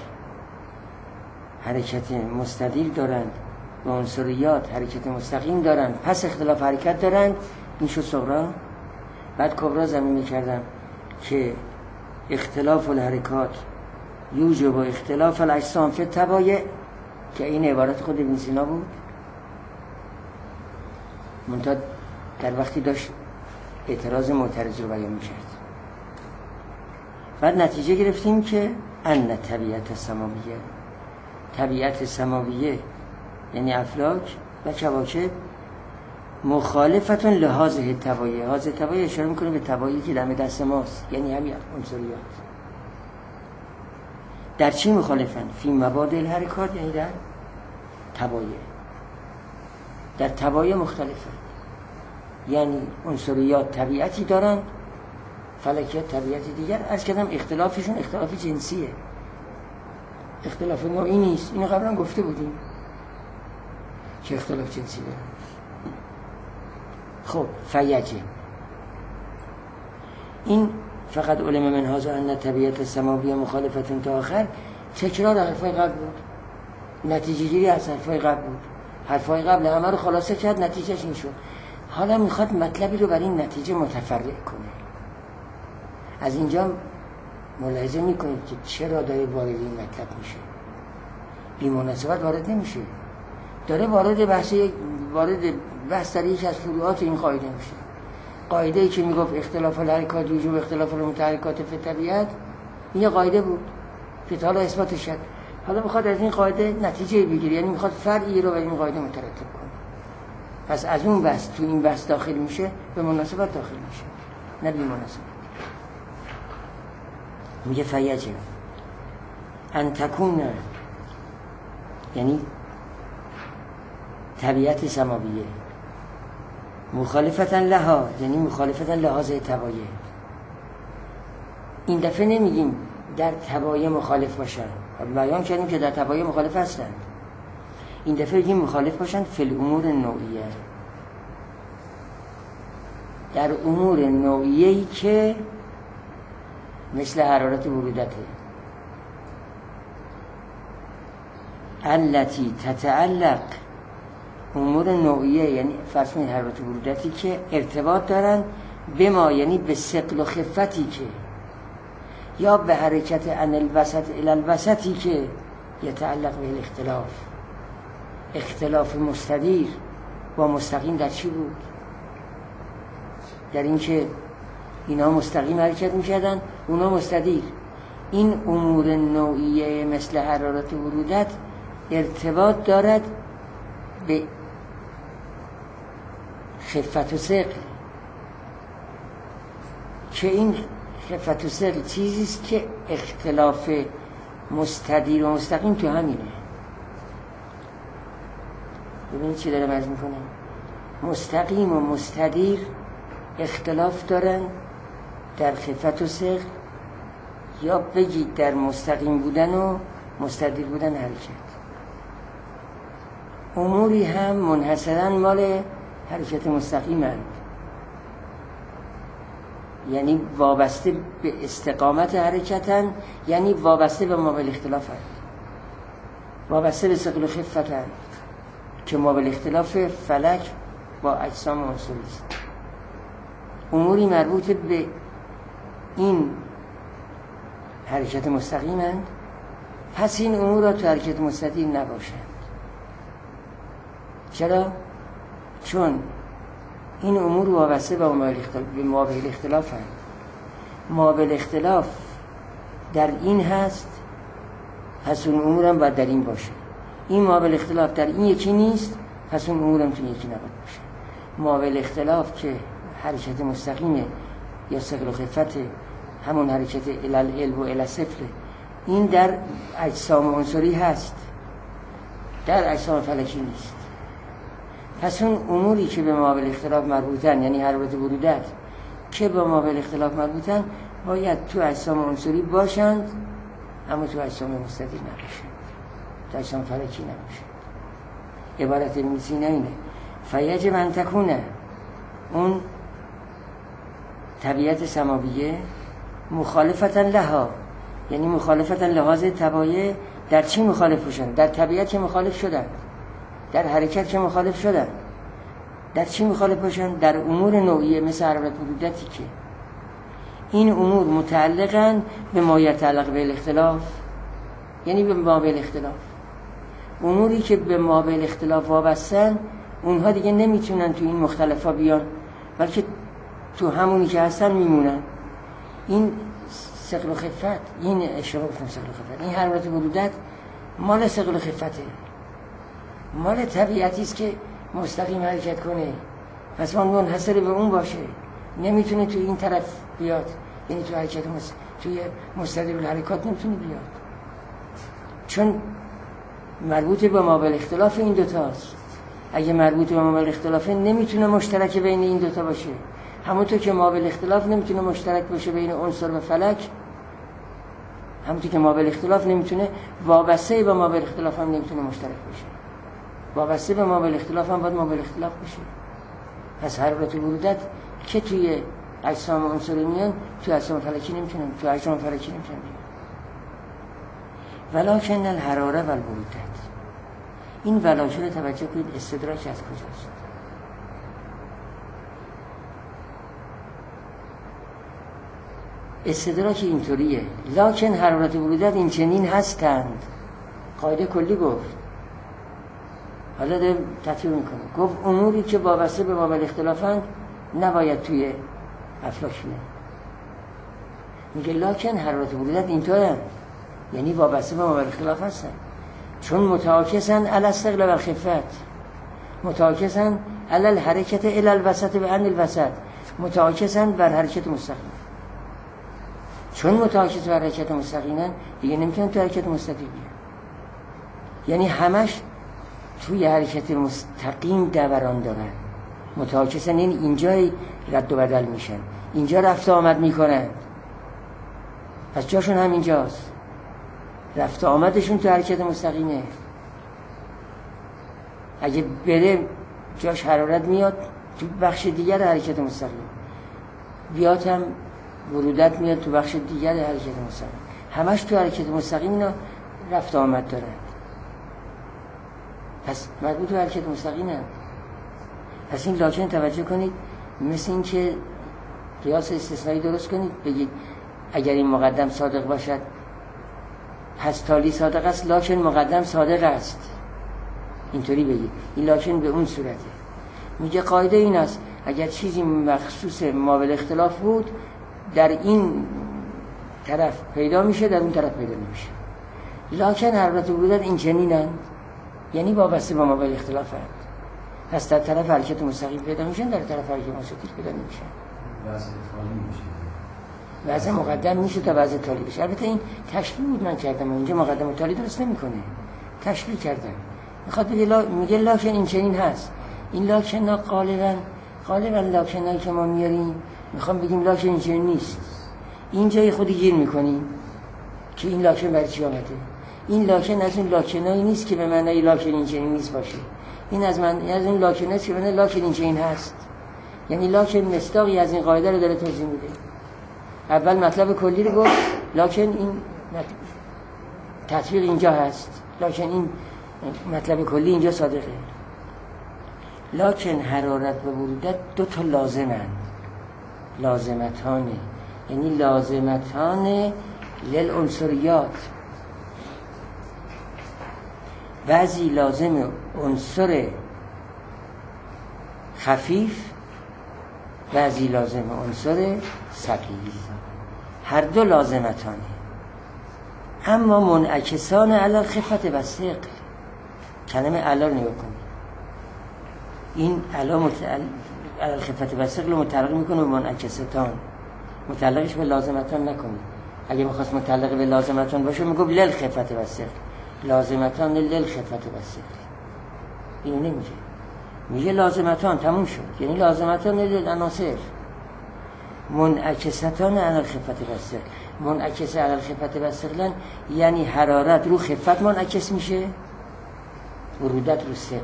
حرکت مستدیل دارند و عنصریات حرکت مستقیم دارند، پس اختلاف حرکت دارند. این شد صغرا. بعد کبرا زمینه کردم که اختلاف الحرکات یوجب و اختلاف الاجسام فی الطبایع، که این عبارت خود ابن سینا بود، منتها در وقتی داشت اعتراض معترض رو بیان می‌کرد. بعد نتیجه گرفتیم که ان طبیعت سماویه، طبیعت سماویه یعنی افلاک و کواکب مخالفتون لهذه الطبایع. هذه الطبایع اشاره میکنه به طبایعی که دم دست ماست، یعنی همین عنصریات. در چی مخالفن؟ فی مبادئ الحرکات، یعنی در طبایع. در طبایع مختلفن، یعنی عنصریات طبیعتی دارن، فلکیات طبیعتی دیگر. از کدام اختلافشون اختلاف جنسیه، اختلاف نوعی نیست. اینو قبلا گفته بودیم که اختلاف جنسی داره. خب فیجه، این فقط علم من هذا ان طبیعت سماویه مخالفتون تا آخر تکرار حرفای قبل بود، نتیجه گیری از حرفای قبل بود. حرفای قبل همه رو خلاصه کرد، نتیجهش این شد. حالا میخواد مطلبی رو برای این نتیجه متفرع کنه. از اینجا ملاحظه میکنید که چرا داره وارد این مطلب میشه. بی مناسبت وارد نمیشه، داره وارد بحث وارد بحث در یک از فروعات این قاعده میشه. قاعده ای که میگفت اختلاف الحرکات وجوب اختلاف المتحرکات فی طبیعت، این یه قاعده بود که حالا اثباتش شد. حالا میخواد از این قاعده نتیجه بگیره، یعنی میخواد فرعی رو به این قاعده مترتب کنه. پس از اون بحث تو این بحث داخل میشه، به مناسبت داخل میشه، نه بی مناسبت. میگه فیجب ان تکون، یعنی طبیعت سماویه مخالفتن لها، یعنی مخالفتن لحاظ طبایع. این دفعه نمیگیم در طبایع مخالف باشن، بیان کردیم که در طبایع مخالف هستند. این دفعه میگیم مخالف باشن فی الامور نوعیه، در امور نوعیه‌ای که مثل حرارت ورودته، التی تتعلق، امور نوعیه یعنی فرض کنید حرارت ورودتی که ارتباط دارن به ما، یعنی به ثقل و خفتی که، یا به حرکت عن الوسط الی الوسطی که یتعلق به الاختلاف. اختلاف مستدیر با مستقیم در چی بود؟ در این که اینا مستقیم حرکت می‌کردن، اونا مستدیر. این امور نوعیه مثل حرارت ورودت ارتباط دارد به خفت و ثقل، که این خفت و ثقل چیزیست که اختلاف مستدیر و مستقیم تو همینه. ببینید چی داره عرض میکنه. مستقیم و مستدیر اختلاف دارن در خفت و ثقل، یا بگید در مستقیم بودن و مستدیر بودن حرکت. اموری هم منحصراً مال حرکت مستقیم هست، یعنی وابسته به استقامت حرکت هست، یعنی وابسته به مابل اختلاف هست، وابسته به ثقل و خفت هست که مابل اختلاف فلک با اجسام عنصری است. اموری مربوط به این حرکت مستقیم هست، پس این امور را تو حرکت مستدیر نباشند. چرا؟ چون این امور وابسته به مابل اختلاف هست. مابل اختلاف در این هست، پس اون امور هم باید در این باشه. این مابل اختلاف در این یکی نیست، پس اون امور هم تو یکی نباید باشه. مابل اختلاف که حرکت مستقیمه یا ثقل و خفت، همون حرکت الالعلو و الاسفل، این در اجسام عنصری هست، در اجسام فلکی نیست. پس اون اموری که به مابل اختلاف مربوطن، یعنی حرارت ورودت که به مابل اختلاف مربوطن، باید تو اجسام عنصری باشند، اما تو اجسام مستدیر نباشند، تو اجسام فلکی نباشند. عبارت ابن سینا اینه. فیجب ان تکونه، اون طبیعت سماویه مخالفتن لها، یعنی مخالفتن لحاظ طبایع. در چی مخالف باشن؟ در طبیعت که مخالف شدن، در حرکت که مخالف شدن. در چی مخالف باشن؟ در امور نوعیه مثل حرارت ورودتی که این امور متعلقن به ما یتعلق به الاختلاف، یعنی به مابل اختلاف. اموری که به مابل اختلاف وابستن، اونها دیگه نمیتونن تو این مختلفا بیان، بلکه تو همونی که هستن میمونن. این ثقل و خفت، این اشاره گفتم ثقل و خفت، این حرارت ورودت مال ثقل و خفته، مال طبیعتی است که مستقیم حرکت کنه، پس اون منحصر به اون باشه، نمیتونه تو این طرف بیاد، یعنی تو حرکت مست... توی مستدیر الحرکات نمیتونه بیاد، چون مربوط به مابل اختلاف این دوتاست. اگه مربوط به مابل اختلافه نمیتونه مشترک بین این دوتا باشه، همونطور که مابل اختلاف نمیتونه مشترک باشه بین عنصر و فلک، همونطور که مابل اختلاف نمیتونه وابسته به مابل اختلاف هم نمیتونه مشترک باشه. وابسته به مابل اختلاف هم باید مابل اختلاف باشه. پس حرارت ورودت که توی اجسام عنصری میان تو اجسام فلکی نمیتونن، تو اجسام فلکی نمیتونن بیان. ولکن الحراره و البرودت. این ولکن رو توجه کنید استدراک از کجاست؟ استدراک اینطوریه، لکن حرارت و برودت این چنین هستند. قاعده کلی گفت، حالا داره تطبیق میکنه. گفت اموری که وابسته به مابعد اختلافند نباید توی افلاک بیان. میگه لکن حرارت و برودت اینطوره، یعنی وابسته به مابعد اختلاف هستن، چون متعاکسن علی استقلال و خفت، متعاکسن علی الحرکت الی الوسط و عن الوسط، متعاکسن بر حرکت مستقیم. چون متعاکس بر حرکت مستقیمن دیگه نمیتونن تو حرکت مستقیم بیان. یعنی همش توی حرکت مستقیم دوران دارن. متعاکسن این اینجای رد و بدل میشن، اینجا رفت آمد میکنن، پس جاشون هم اینجاست، رفت آمدشون تو حرکت مستقیمه. اگه بره جاش حرارت میاد تو بخش دیگر حرکت مستقیم، بیاد هم ورودت میاد تو بخش دیگر حرکت مستقیم، همش تو حرکت مستقیم اینا رفت آمد دارن، پس مربوط به حرکت مستقیم هم. پس این لکن توجه کنید، مثل این که قیاس استثنایی درست کنید، بگید اگر این مقدم صادق باشد پس تالی صادق است، لکن مقدم صادق است، اینطوری بگید. این لکن به اون صورته. میگه قاعده این است اگر چیزی مخصوص مابعد اختلاف بود در این طرف پیدا میشه، در اون طرف پیدا نمیشه. لکن حرارت و برودت این چنینن، یعنی وابسته به مابعد اختلاف هست، پس در طرف حرکت مستقیم پیدا میشن، در طرف حرکت مستقیم پیدا نمیشن. وضع تالی میشه، وضع مقدم میشه تا وضع تالی بشه. البته این تشبیه بود من کردم، اینجا مقدم و تالی درست نمیکنه، تشبیه کردم. میخواد بگه لا... میگه لکن این چنین هست. این لکن ها غالبا غالبا لکن هایی که ما میاریم میخوام بگیم لکن این چنین نیست. اینجای خودی گیر میکنیم که این لکن برای چی آمده. این لکن از اون لکن هایی نیست که به معنی لکن این چنین نیست باشه. این از من از اون لکن هست که به معنی لکن این چنین هست. یعنی لکن مصداقی از این قاعده رو داره توضیح میده. اول مطلب کلی رو گفت، لکن این تطبیق اینجا هست، لکن این مطلب کلی اینجا صادقه. لکن حرارت و برودت دو تا لازمند، لازمتانه، یعنی لازمتان للعنصریات. بعضی لازم عنصر خفیف، بعضی لازم عنصر ثقیل، هر دو لازمتانه، اما منعکسان علی الخفت و ثقل. کلمه علی رو نگاه کنید، این علی متعلق علی الخفت و ثقل متعلق میکنه به منعکستان، متعلقش به لازمتان نکنید. اگه میخواست متعلق به لازمتان باشه میگفت للخفت و ثقل، لازمتان للخفت و ثقل. اینو نمیگه، میگه لازمتان، تموم شد. یعنی لازمتان للعناصر، منعکستان علی الخفت و ثقل. منعکس علی الخفت و ثقل یعنی حرارت رو خفت منعکس میشه، برودت رو ثقل،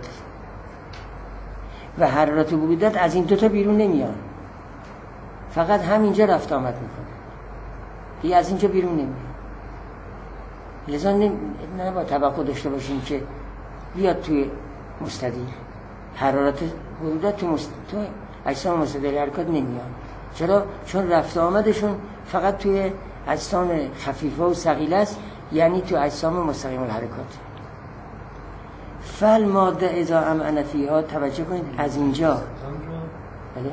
و حرارت و برودت از این دوتا بیرون نمیان، فقط همینجا رفت آمد میکنه، دیگه از اینجا بیرون نمیان. لذا نه با توقع داشته باشیم که بیاد توی مستدیر. حرارت برودت تو, مست... تو اجسام مستدیر حرکات نمیان. چرا؟ چون رفت آمدشون فقط توی اجسام خفیفه و ثقیله است، یعنی تو اجسام مستقیم الحرکات. فل ماده اذا امعن فیها، توجه کنید از اینجا بله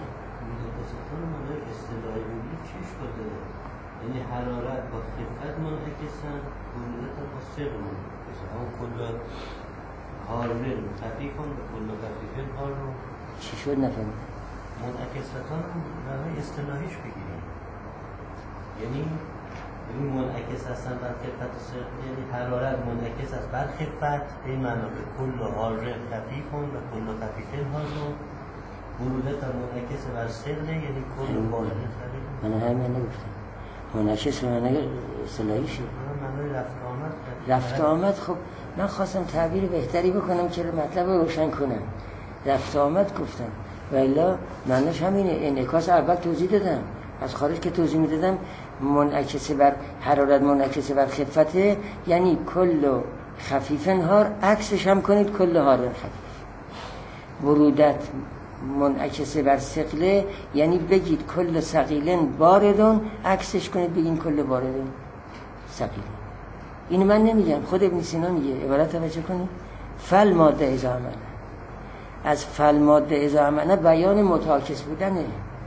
یعنی حرارت با خفت منعکسن، برودت با ثقل منعکسن. اما کل حارن خفیفن و کل خفیفن حارن. چی شد نفهمید؟ منعکستان معنی اصطلاحیش بگیریم، یعنی این منعکس هستن بر خفت و ثقل، یعنی حرارت منعکس است بر خفت، این معنی به کل حارن خفیفن و کل خفیفن حارن. برودت منعکس بر ثقل، یعنی کل حارن خفیفن. من همین نگفتم منعکس به معنی اصطلاحیشه، معنی رفت آمد. رفت آمد. خب من خواستم تعبیر بهتری بکنم که مطلب رو روشن کنم. رفت آمد گفتم، والا معنیش همینه. انعکاس اول توضیح دادم، از خارج که توضیح میدادم منعکس بر حرارت منعکس بر خفته، یعنی کل خفیفن هار عکسش هم کنید کل هارن خفیف. برودت منعکس بر ثقله، یعنی بگید کل ثقیلن باردون عکسش کنید بگین کل باردون ثقیلن. اینو من نمیگم، خود ابن سینا میگه. عبارت توجه کنید، فل ماده اذا عمله، از فل ماده اذا عمله بیان متعاکس بودنه.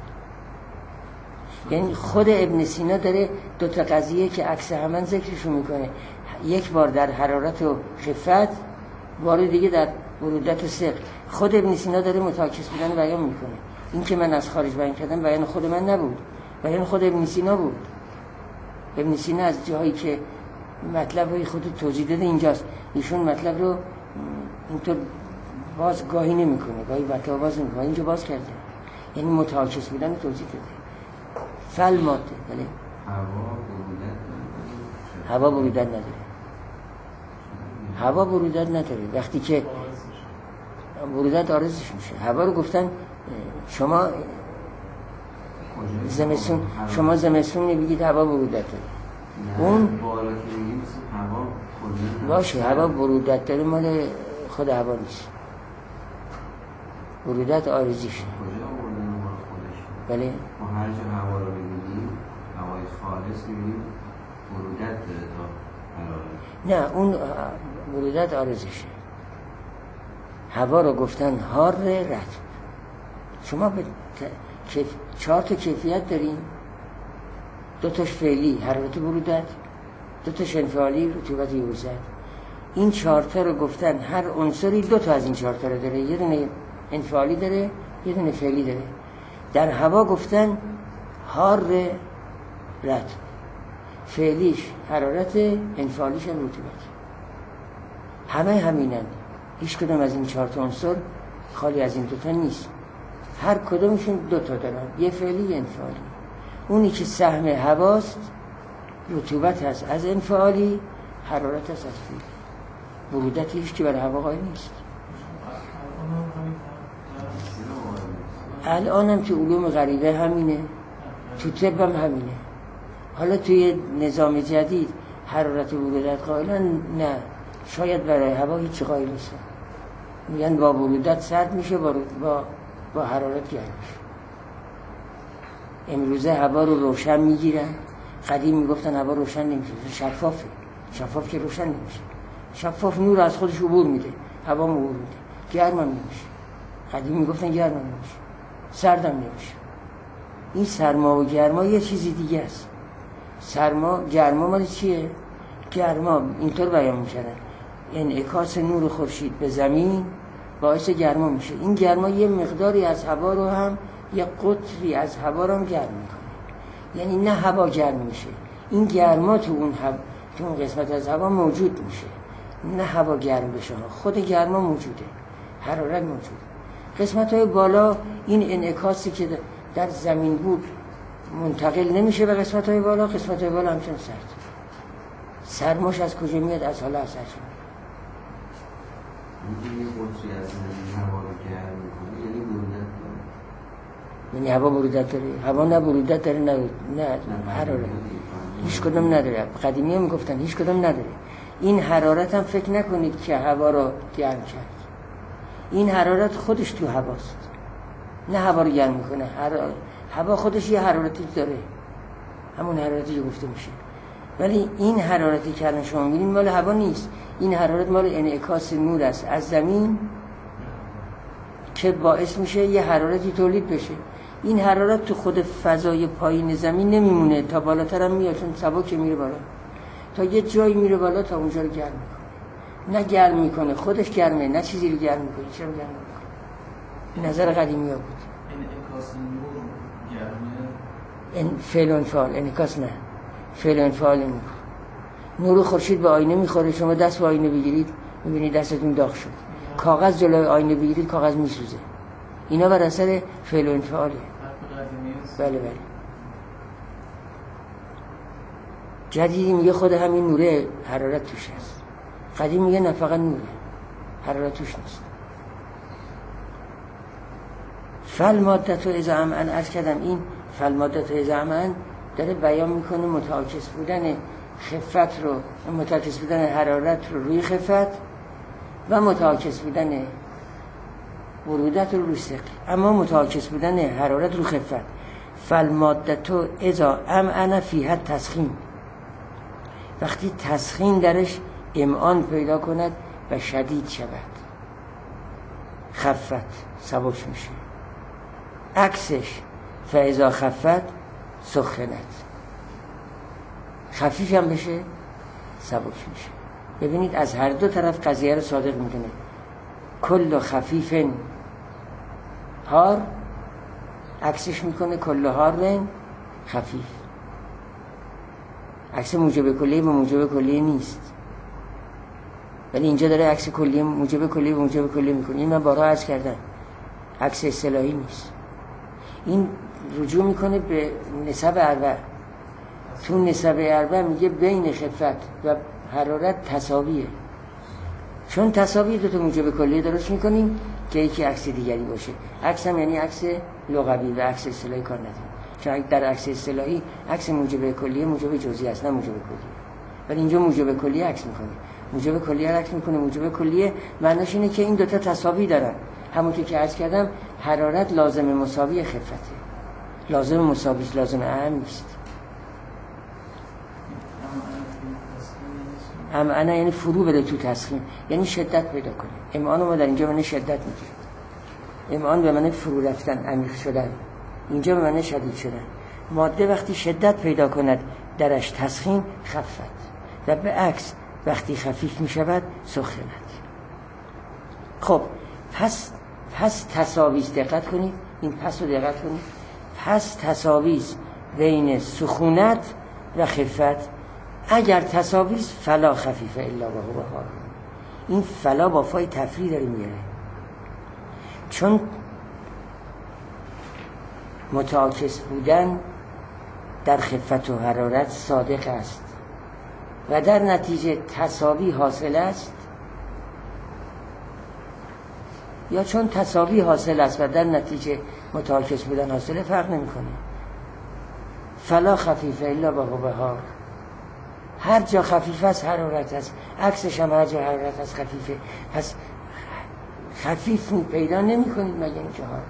یعنی خود ابن سینا داره دو تا قضیه که عکس همان ذکرشو میکنه، یک بار در حرارت و خفت، بار دیگه در برودت و ثقل. خود ابن سینا داره متعاکس بودن بیان میکنه. این که من از خارج بیان کردم بیان خود من نبود، بیان خود ابن سینا بود. ابن سینا از جایی که مطلب رو خود توضیح داده اینجاست، ایشون مطلب رو اینطور باز گاهی نمیکنه، گاهی وقتا باز نمیکنه، اینجا باز کرده. یعنی متعاکس بودن توضیح داده. فل ماده، بله. هوا برودت نداره. هوا برودت نداره. وقتی که برودت عارضش میشه. هوا رو گفتن شما زمستون، شما زمستون نمیگید هوا برودت داره. اون باشه هوا برودت داره، مال خود هوا نیست. برودت عارضیشه. بله. ما هر جا هوا رو ببینیم، هوای خالص می‌بینیم برودت داره تا حرارت. نه، اون برودت عارضشه. هوا رو گفتن حار رطب. شما به کیف... چهار تا کیفیت داریم، دو تاش فعلی حرارت برودت، دو تاش انفعالی رطوبت یوزد. این چهار تا رو گفتن هر عنصری دو تا از این چهار تا رو داره، یه دونه انفعالی داره یه دونه فعلی داره. در هوا گفتن حار رطب، فعلیش حرارت، انفعالیش هم رطوبت. همه همینن، هیچ کدوم از این چهار تا عنصر خالی از این دوتا نیست. هر کدومشون دوتا دارن، یه فعلی یه انفعالی. اونی که سهم هواست رطوبت هست از انفعالی، حرارت هست از فعلی. برودت هیچ که بر هوا قائل نیست. الان هم تو علوم غریبه همینه، تو طب هم همینه. حالا توی نظام جدید حرارت و برودت قائلن؟ نه، شاید برای هوا هیچ قائل نیستن. میگن با برودت سرد میشه، با, با, با حرارت گرم میشه. امروزه هوا رو روشن میگیرن، قدیم میگفتن هوا روشن نمیشه، شفافه. شفاف که روشن نمیشه، شفاف نور از خودش عبور میده، هوا عبور میده، گرم هم نمیشه. قدیم میگفتن گرم هم نمیشه، سردم نمیشه. این سرما و گرما یه چیزی دیگه است. سرما گرما مال چیه؟ گرما اینطور بیان میکنن انعکاس نور خورشید به زمین باعث گرما میشه. این گرما یه مقداری از هوا رو هم، یه قطری از هوا رو هم گرم میکنه. یعنی نه هوا گرم میشه، این گرما تو اون هوا، تو اون قسمت از هوا موجود میشه. نه هوا گرم بشه، خود گرما موجوده، حرارت موجوده. قسمت‌های بالا این انعکاسی که در زمین بود منتقل نمیشه به قسمت‌های بالا، قسمت‌های بالا همچنان سرد. سرماش از کجا میاد؟ از حالا اثر شد. میگه یه قطری از هوا رو گرم میکنه، یعنی برودت داره. یعنی هوا برودت داره؟ هوا نه برودت داره نه نه حرارت. هیچ کدوم نداره. قدیمی هم گفتن هیچ کدوم نداره. این حرارت هم فکر نکنید که هوا رو گرم کرد. این حرارت خودش تو هواست، نه هوا رو گرم میکنه. هوا خودش یه حرارتی داره، همون حرارتی که گفته میشه. ولی این حرارتی که الان شما می‌بینید مال هوا نیست. این حرارت مال انعکاس نور است از زمین که باعث میشه یه حرارتی تولید بشه. این حرارت تو خود فضای پایین زمین نمیمونه، تا بالاتر هم میاد، چون سبک میره بالا، تا یه جایی میره بالا، تا اونجا رو گرم میکنه. نه گرم میکنه خودش گرمه، نه چیزی رو گرم میکنه. چرا گرم میکنه؟ این نظر قدیمی ها بود. انعکاس نور گرمه، این فعل و انفعال. انعکاس نه، فعل و انفعال نور. نور خورشید به آینه میخوره، شما دست به آینه بگیرید میبینید دستتون داغ شد. کاغذ جلوی آینه بگیرید کاغذ میسوزه. اینا بر اثر فعل و انفعاله. بله بله. جدیدی میگه خود همین نوره حرارت توش هست. قدیم میگه نه فقط نوره، حرارت توش نیست. فل مادت و اذا امعن، عرض کردم این فل مادت و اذا امعن داره بیان میکنه متعاکس بودن خفت رو، متعاکس بودن حرارت رو روی خفت و متعاکس بودن برودت رو روی ثقل. اما متعاکس بودن حرارت رو خفت، فل مادت و اذا امعن فیها تسخین، وقتی تسخین درش امعان پیدا کند و شدید شود خفت سبک میشه. عکسش فاذا خفت سخنت، خفیف هم بشه سبک میشه. ببینید از هر دو طرف قضیه رو صادق میکنه. کل خفیف هار، عکسش میکنه کل هار خفیف. عکس موجب کلیه و موجب کلیه نیست، ولی اینجا داره عکس کلیه موجب کلیه و موجب کلیه میکنه. این من بارها عرض کردم عکس اصطلاحی نیست. این رجوع میکنه به نسب اربع. تو نسب اربع میگه بین خفت و حرارت تساویه. چون تساوی دو تا موجب کلیه درست میکنیم که یکی عکس دیگری باشه. عکس هم یعنی عکس لغوی و عکس اصطلاحی کار نداره. چون در عکس اصطلاحی عکس موجب کلیه موجب جزئی است، نه موجب کلیه. ولی اینجا موجب کلیه عکس میکنه. موجب کلیه عکس میکنه. موجب کلیه معناش اینه که این دو تا تساوی دارن. همونطور که عرض کردم حرارت لازم مساوی خفته. لازم مساوی لازم اهم نیست. امعن یعنی فرو بره تو تسخین، یعنی شدت پیدا کنه. امعان ما در اینجا معنی شدت میگیره. امعان به معنی فرو رفتن، عمیق شدن. اینجا به معنی شدید شدن. ماده وقتی شدت پیدا کند درش تسخین خفت و به عکس وقتی خفیف می شود سخنت. خب پس پس تساویز دقت کنید، این پس رو دقت کنید. پس تساویز بین سخونت و خفت. اگر تساویز فلا خفیفه الا و هو بهار. این فلا با فای تفریع داره میاره، چون متعاکس بودن در خفت و حرارت صادق است و در نتیجه تساوی حاصل است، یا چون تساوی حاصل است و در نتیجه متعاکس بودن حاصله، فرق نمیکنه. فلا خفیفه الا و هو بهار. هر جا خفیف است حرارت است، عکسش هم هر جا حرارت است خفیفه. پس خفیف پیدا نمی کنید مگه اینجا ها.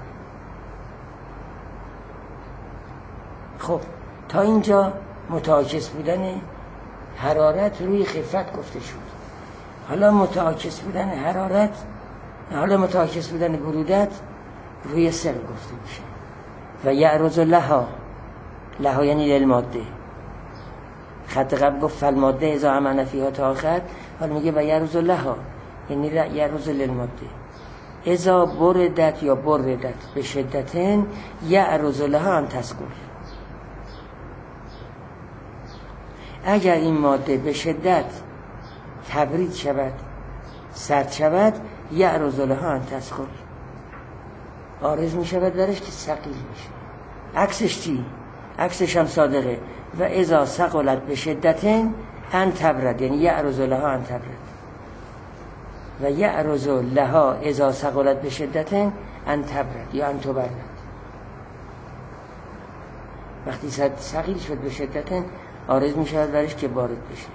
خب تا اینجا متعاکس بودن حرارت روی خفت گفته شد. حالا متعاکس بودن حرارت، حالا متعاکس بودن برودت روی ثقل گفته میشه. و یعرض لها، لها یعنی للماده. خط قبل گفت فالماده اذا امعن فیها تا آخر، حالا میگه و یعرض لها یعنی یعرض للماده. اذا بردت یا بردت به شدتن یعرض لها ان تسکر. اگر این ماده به شدت تبرید شود، سرد شود، یعرض لها ان تسکر، عارض می شود درش که ثقیل میشه. عکسش چی؟ عکسش هم صادقه. و اذا ثقلت به شدتن ان تبرد، یعنی یعرض لها ان تبرد. و یعرض لها اذا ثقلت به شدتن ان تبرد یا ان تبرد. وقتی ثقیل شد به شدتن عارض می شود برش که بارد بشه.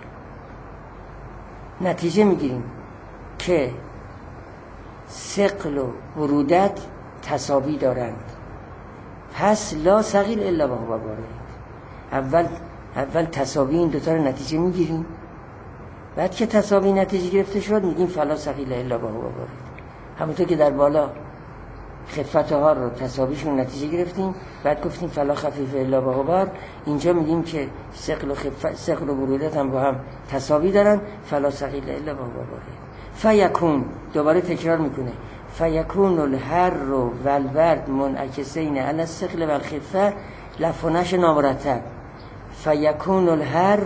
نتیجه می گیریم که ثقل و برودت تساوی دارند. پس لا ثقیل الا و هو بارد. اول اول تساوی این دوتا رو نتیجه می گیریم، بعد که تساوی نتیجه گرفته شد میگیم فلا ثقیل الا و هو بارد. همونطور که در بالا خفت ها رو تساویشون نتیجه گرفتیم، بعد گفتیم فلا خفیف الا و هو بارد. اینجا میگیم که ثقل و خفت، ثقل و برودت هم با هم تساوی دارن، فلا ثقیل الا و هو بارد. فیکون، دوباره تکرار میکنه، فیکون الحر و البرد منعکسین علی الثقل و الخفه، لفظش نامرتب. فیکون الحر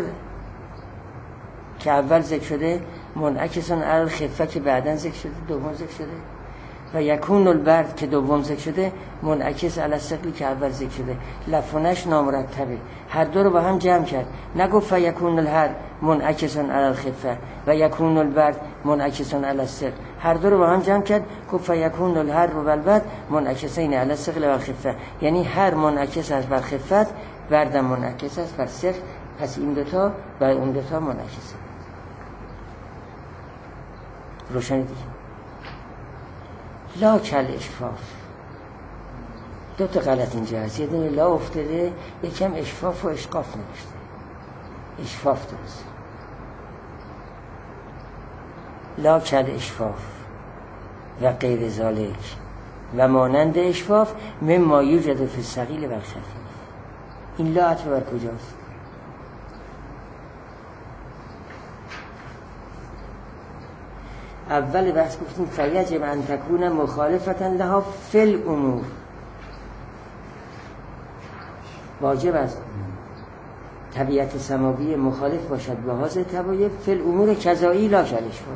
که اول ذکر شده، منعکسون علی الخفه که بعداً ذکر شده، دوم ذکر شده. و یکون البرد که دوم ذکر شده منعکس علی الثقل که اول ذکر شده، لفظش نامرتبه، هر دو رو با هم جمع کرد. نگفت یکون الحر منعکس علی الخفه و یکون البرد منعکس علی الثقل، هر دو رو با هم جمع کرد گفت یکون الحر و البرد منعکسین علی الثقل و الخفه، یعنی هر منعکس است بر خفت، بردم منعکس است بر ثقل. پس این دوتا و اون دوتا منعکسه. روشن دیگه. لا کل اشفاف، دو تا غلط اینجا هست، یه دونه لا افتاده، یکم اشفاف و اشقاف نوشته. اشفاف درست. لا کل اشفاف و غیر ذالک و مانند اشفاف مما یوجد فی الثقیل و الخفیف. این لا عطف بر کجاست؟ اول بحث گفتیم فیجب ان تکون مخالفتا لها فی الامور، واجب است طبیعت سماوی مخالف باشد به حاضر تبایب فی الامور کذایی لا کل اشفاف.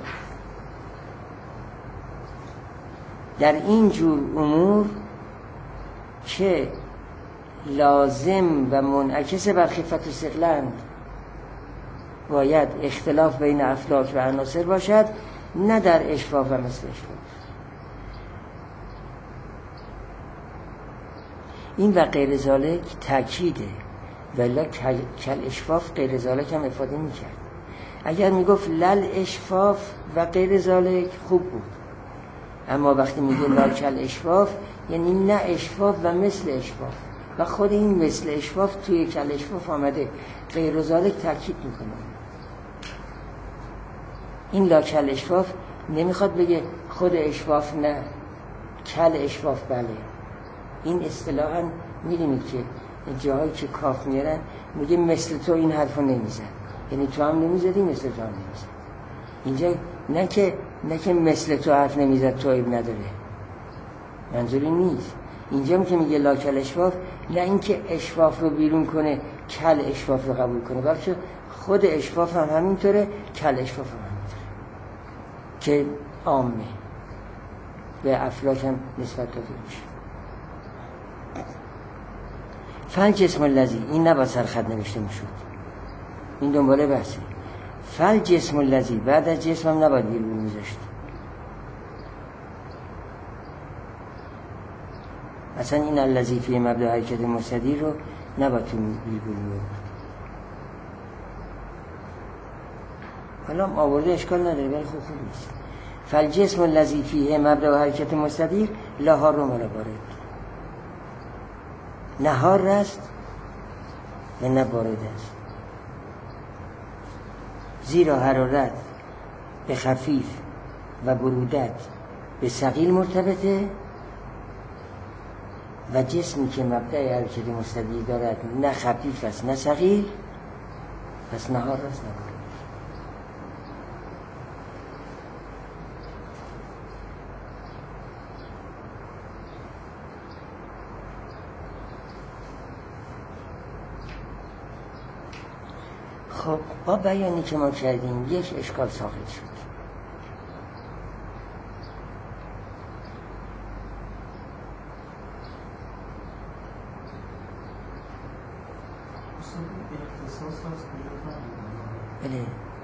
در این جور امور که لازم و منعکس بر خفت و ثقلند باید اختلاف بین افلاک و عناصر باشد، نه در اشفاف و مثل اشفاف. این و غیر ذالک تأکیده، ولی کل اشفاف غیر ذالک هم افاده می کرد. اگر می گفت لل اشفاف و غیر ذالک خوب بود، اما وقتی میگه لا کل اشفاف یعنی نه اشفاف و مثل اشفاف، و خود این مثل اشفاف توی کل اشفاف آمده، غیر ذالک تأکید میکنه. این لا کل اشفاف نمیخواد بگه خود اشفاف نه، کل اشفاف بله. این اصطلاحاً میدونید که جاهایی که کاف میارن میگه مثل تو این حرفو نمیزن، یعنی تو هم نمیزدی مثل تو هم نمیزد. اینجا نه که نه که مثل تو حرف نمیزد تو عیب نداره، منظوری نیست. اینجا که میگه لا کل اشفاف، نه اینکه اشفاف رو بیرون کنه کل اشفاف رو قبول کنه، بلکه خود اشفاف هم همینطوره، کل اشفاف هم همینطوره که عامه به افلاک هم نسبت داده میشه. فل جسم الذی، این نباید سرخط نوشته میشد، این دنباله بحثه. فل جسم الذی، بعد از جسم هم نباید ویرگول میذاشت. اصلا این الذی فی مبدا حرکت مستدیر رو نباید تو ویرگول میذاشت. حالا آورده اشکال نداره ولی خوب خوب نیست. فل جسم الذی فی مبدا حرکت مستدیر لا رو مالا بارد، نه حار است و نه بارد است، زیرا حرارت به خفیف و برودت به ثقیل مرتبطه و جسمی که مبدأ حرکت مستدیر دارد نه خفیف است نه ثقیل، پس نه حار است نه بارد. خب با بیانی که ما کردیم یک اشکال ساخت شد. بله،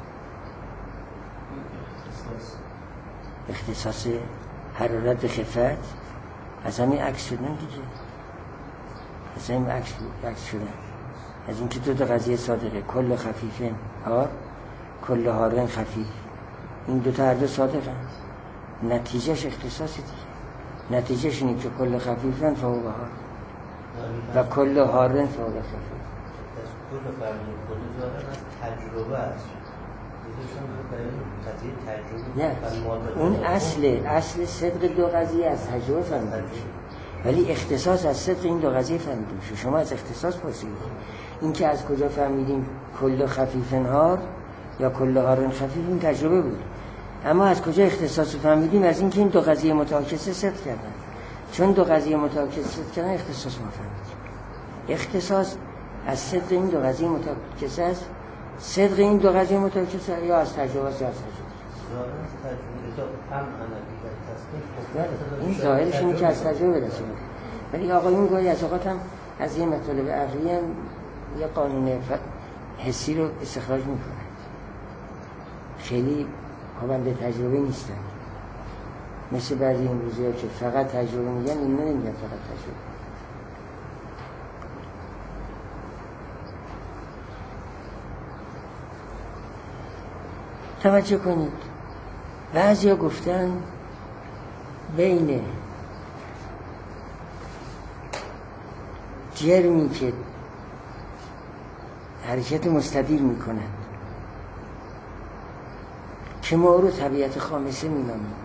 اختصاص حرارت به خفت از همین عکس شدن دیگه، از همین عکس عکس شدن، از این که دو تا قضیه صادقه، کل خفیفن حار کل حارن خفیف، این دو تا هر دو صادقه، نتیجهش اختصاصی دیگه، نتیجهش اینه که کل خفیفن فوق حار و کل حارن فوق خفیف. از کل فرمی کل ظاهر از تجربه است، نه اون اصل اصل صدق دو قضیه از تجربه فهمیده میشه، ولی اختصاص از صدق این دو قضیه فهمیده میشه. شما از اختصاص پرسیدید، این که از کجا فهمیدیم کل خفیفن حار یا کل حارن خفیف، این تجربه بود. اما از کجا اختصاص فهمیدیم؟ از این که این دو قضیه متعاکسه صدق کردن. چون دو قضیه متعاکسه صدق کردن اختصاص ما فهمیدیم. اختصاص از صدق این دو قضیه متعاکسه است، صدق این دو قضیه متعاکسه یا از تجربه یا از تجربه. این ظاهرش اینه که از تجربه رسول، ولی آقایون گاهی از اوقات هم از یه مطالب عقلی هم یه قانون حسی رو استخراج میکنند، خیلی پابند تجربه نیستن، مثل بعضی این روزی ها که فقط تجربه میگن، این نمیگن فقط تجربه. توجه کنید، بعضی ها گفتن بین جرمی که حرکت مستدیر میکنند که ما رو طبیعت خامسه مینامیم،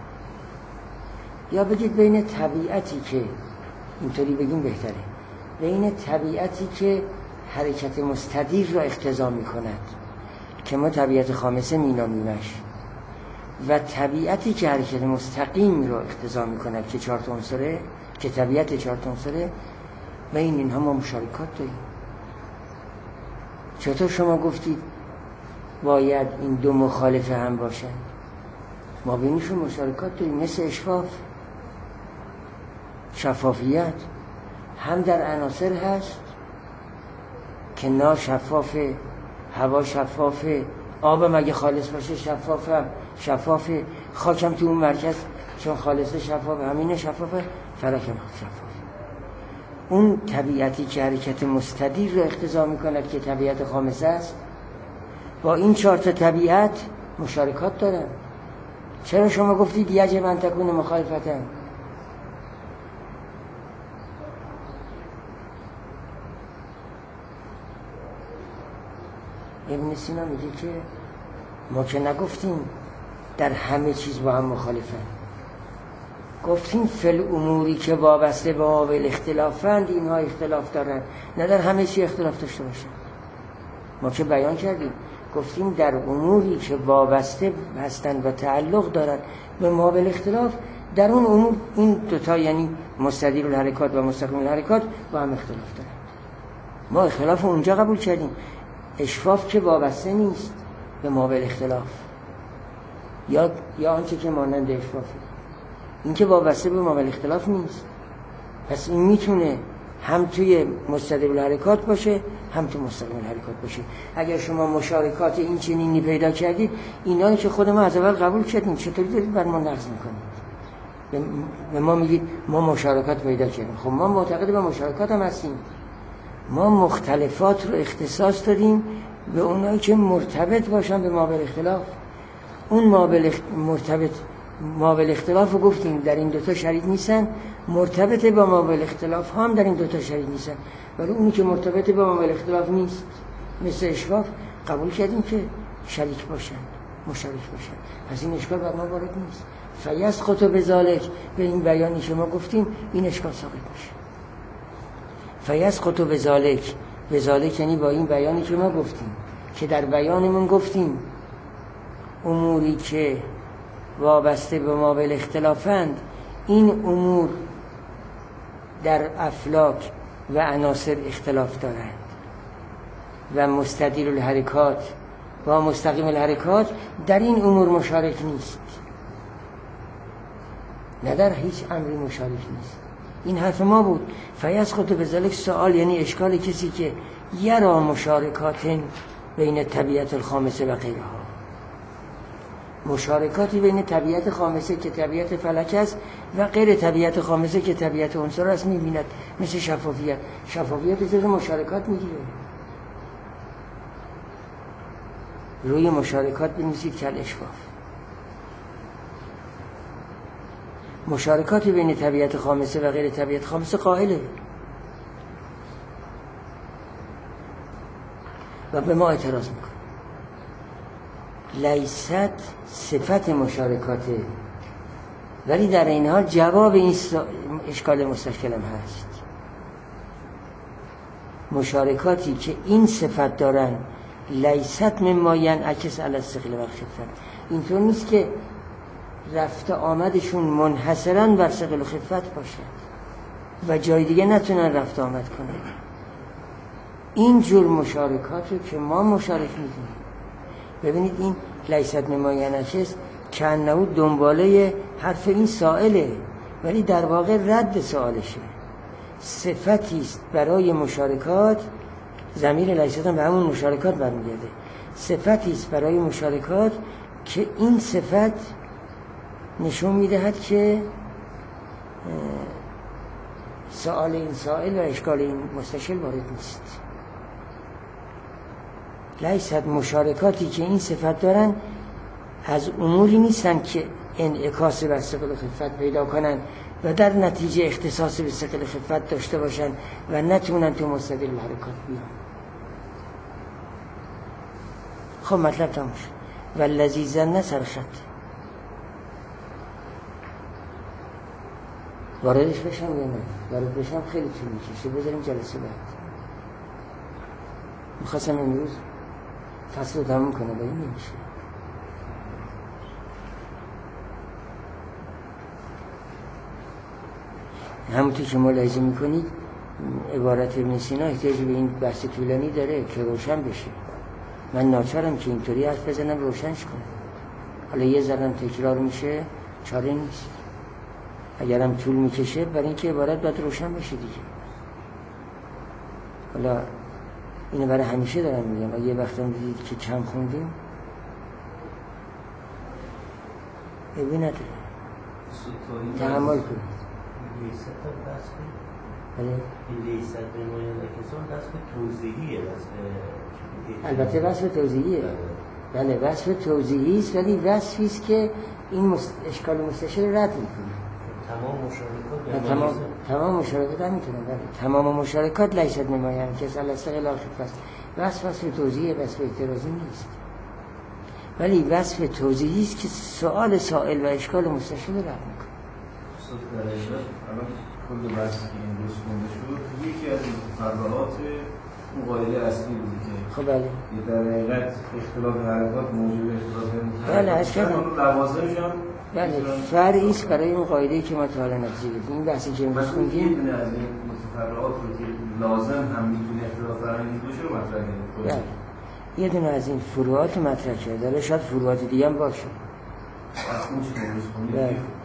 یا بگید بین طبیعتی که، اینطوری بگیم بهتره، بین طبیعتی که حرکت مستدیر را اقتضا میکند که ما طبیعت خامسه مینامیمش، و طبیعتی که حرکت مستقیم را اقتضا میکند که چهار عنصره، که طبیعت چهار عنصره، بین اینها ما مشارکات داریم. چطور شما گفتید باید این دو مخالف هم باشن؟ ما بینشون مشارکات داریم، مثل اشفاف، شفافیت هم در عناصر هست که نار شفافه، هوا شفافه، آب مگه خالص باشه شفافه، شفافه، خاکم تو اون مرکز چون خالصه شفافه، همینه شفافه، فلکم شفافه. اون طبیعتی که حرکت مستدیر رو اقتضا میکند که طبیعت خامسه است، با این چهار تا طبیعت مشارکات دارن. چرا شما گفتید یجب ان تکون مخالفتن؟ ابن سینا میگه که ما که نگفتیم در همه چیز با هم مخالفن، گفتیم فل اموری که وابسته به قابل اختلافند اینها اختلاف دارن، نه در همه چی اختلاف داشته باشن. ما که بیان کردیم، گفتیم در اموری که وابسته هستند و تعلق دارن به قابل اختلاف، در اون امور این دوتا یعنی مستدیر الحرکات و مستقیم الحرکات با هم اختلاف دارن. ما اختلاف اونجا قبول کردیم، اشفاف که وابسته نیست به قابل اختلاف، یا یا آنچه که مانند اشفافه، این که وابسته به قابل اختلاف نیست. پس این میتونه هم توی مستدیر الحرکات باشه، هم تو مستقیم الحرکات باشه. اگر شما مشارکات این چنینی پیدا کردید، اینا که خود ما از اول قبول کردیم، چطوری دارید بر ما نقض میکنید؟ به ما میگید ما مشارکات پیدا کردیم. خب ما معتقد به مشارکات هم هستیم، ما مختلفات رو اختصاص دادیم به اونایی که مرتبط باشن به مابل اختلاف. اون مابل مرتبط مابل اختلاف رو گفتیم در این دوتا شریک نیستن، مرتبط با مابل اختلاف هم در این دوتا شریک نیستن، ولی اونی که مرتبط با مابل اختلاف نیست مثل اشفاف قبول کردیم که شریک باشن، مشارک باشن. پس این اشکال بر ما وارد نیست. فیسقط بذالک، به این بیانی که ما گفتیم این اشکال ساقط میشه. فیسقط بذالک، بذالک یعنی با این بیانی که ما گفتیم، که در بیانمون گفتیم اموری که وابسته به مابل اختلافند، این امور در افلاک و عناصر اختلاف دارند و مستدیر الحرکات و مستقیم الحرکات در این امور مشارک نیست، نه در هیچ امری مشارک نیست. این حرف ما بود. فیسقط بذالک سوال یعنی اشکال کسی که یرا مشارکات بین طبیعت الخامسه و غیرها، مشارکاتی بین طبیعت خامسه که طبیعت فلک است و غیر طبیعت خامسه که طبیعت عنصر است می‌بیند، مثل شفافیت. شفافیت جز مشارکات میگیره. روی مشارکات بنویسید کل اشفاف. مشارکاتی بین طبیعت خامسه و غیر طبیعت خامسه قائله و به ما اعتراض میکنه. لیست صفت مشارکاته، ولی در این حال جواب این اشکال مستشکلم هست. مشارکاتی که این صفت دارن لیست مما ینعکس علی الثقل و الخفت، اینطور نیست که رفت آمدشون منحصرا بر ثقل و خفت باشد و جای دیگه نتونن رفت آمد کنن. این جور مشارکات رو که ما مشارک میدونیم، ببینید این لیست نماینکس که انه دنباله حرف این سائله، ولی در واقع رد سوالشه. صفتی است برای مشارکات، ضمیر لیست هم به همون مشارکات برمیگرده. صفتی است برای مشارکات که این صفت نشون میدهد که سوال این سائل و اشکال این مستشکل وارد نیست. لیست مشارکاتی که این صفت دارن از اموری نیستن که انعکاس بر ثقل خفت پیدا کنن و در نتیجه اختصاص به ثقل خفت داشته باشن و نتونن تو مستدل حرکات بیان. خب مطلب تموم شد. و لذیذن سرخط واردش بشم یا نه؟ وارد بشم خیلی طول میکشه، بذاریم جلسه بعد. میخواستم امروز فصل رو تموم کنم ولی نمیشه. همونطور که ملاحظه میکنید عبارت ابن سینا احتیاج به این بحث طولانی داره که روشن بشه. من ناچارم که اینطوری حرف بزنم روشنش کنم. حالا یه ذرم تکرار میشه چاره نیست. اگرم طول میکشه برای اینکه عبارت باید روشن بشه دیگه. حالا اینو برای همیشه دارم میگم. اگه یه وقتم دیدید که کم خوندیم عیبی نداره، تحمل کنید. لیست هم دست به بله این لیست نمایندگان دست به توضیحیه، دست به البته وصف توضیحیه. بله وصف توضیحی است، ولی وصفی است که این مست... اشکال مستشکل رد میکنه. تمام مشارکات تمام تمام مشارکات هم میتونن. بله تمام مشارکات لیست نمایند که اصلا استقلال خفت. وصف وصف توضیحی، وصف اعتراضی نیست، ولی وصف توضیحی است که سوال سائل و اشکال مستشکل رد میکنه. استاد در حقیقت الان کل بحثی که امروز خونده شد یکی از فرعات اون قاعده اصلی بودی که خب بله در حقیقت اختلاف حرکات موجب اختلاف بله از کردم لوازمش هم بله فرعی است برای اون قاعده‌ای که ما تا حالا نتیجه گرفتیم. این بحثی که امروز خوندیم یه دونه از این متفرعات رو که لازم هم میتونه اختلاف فرعی باشه رو مطرح کنید. بله یه دونه از این فروعات مطرح کرده، شاید فروعات دیگه هم باشه. از اون چه امروز خوندیم بله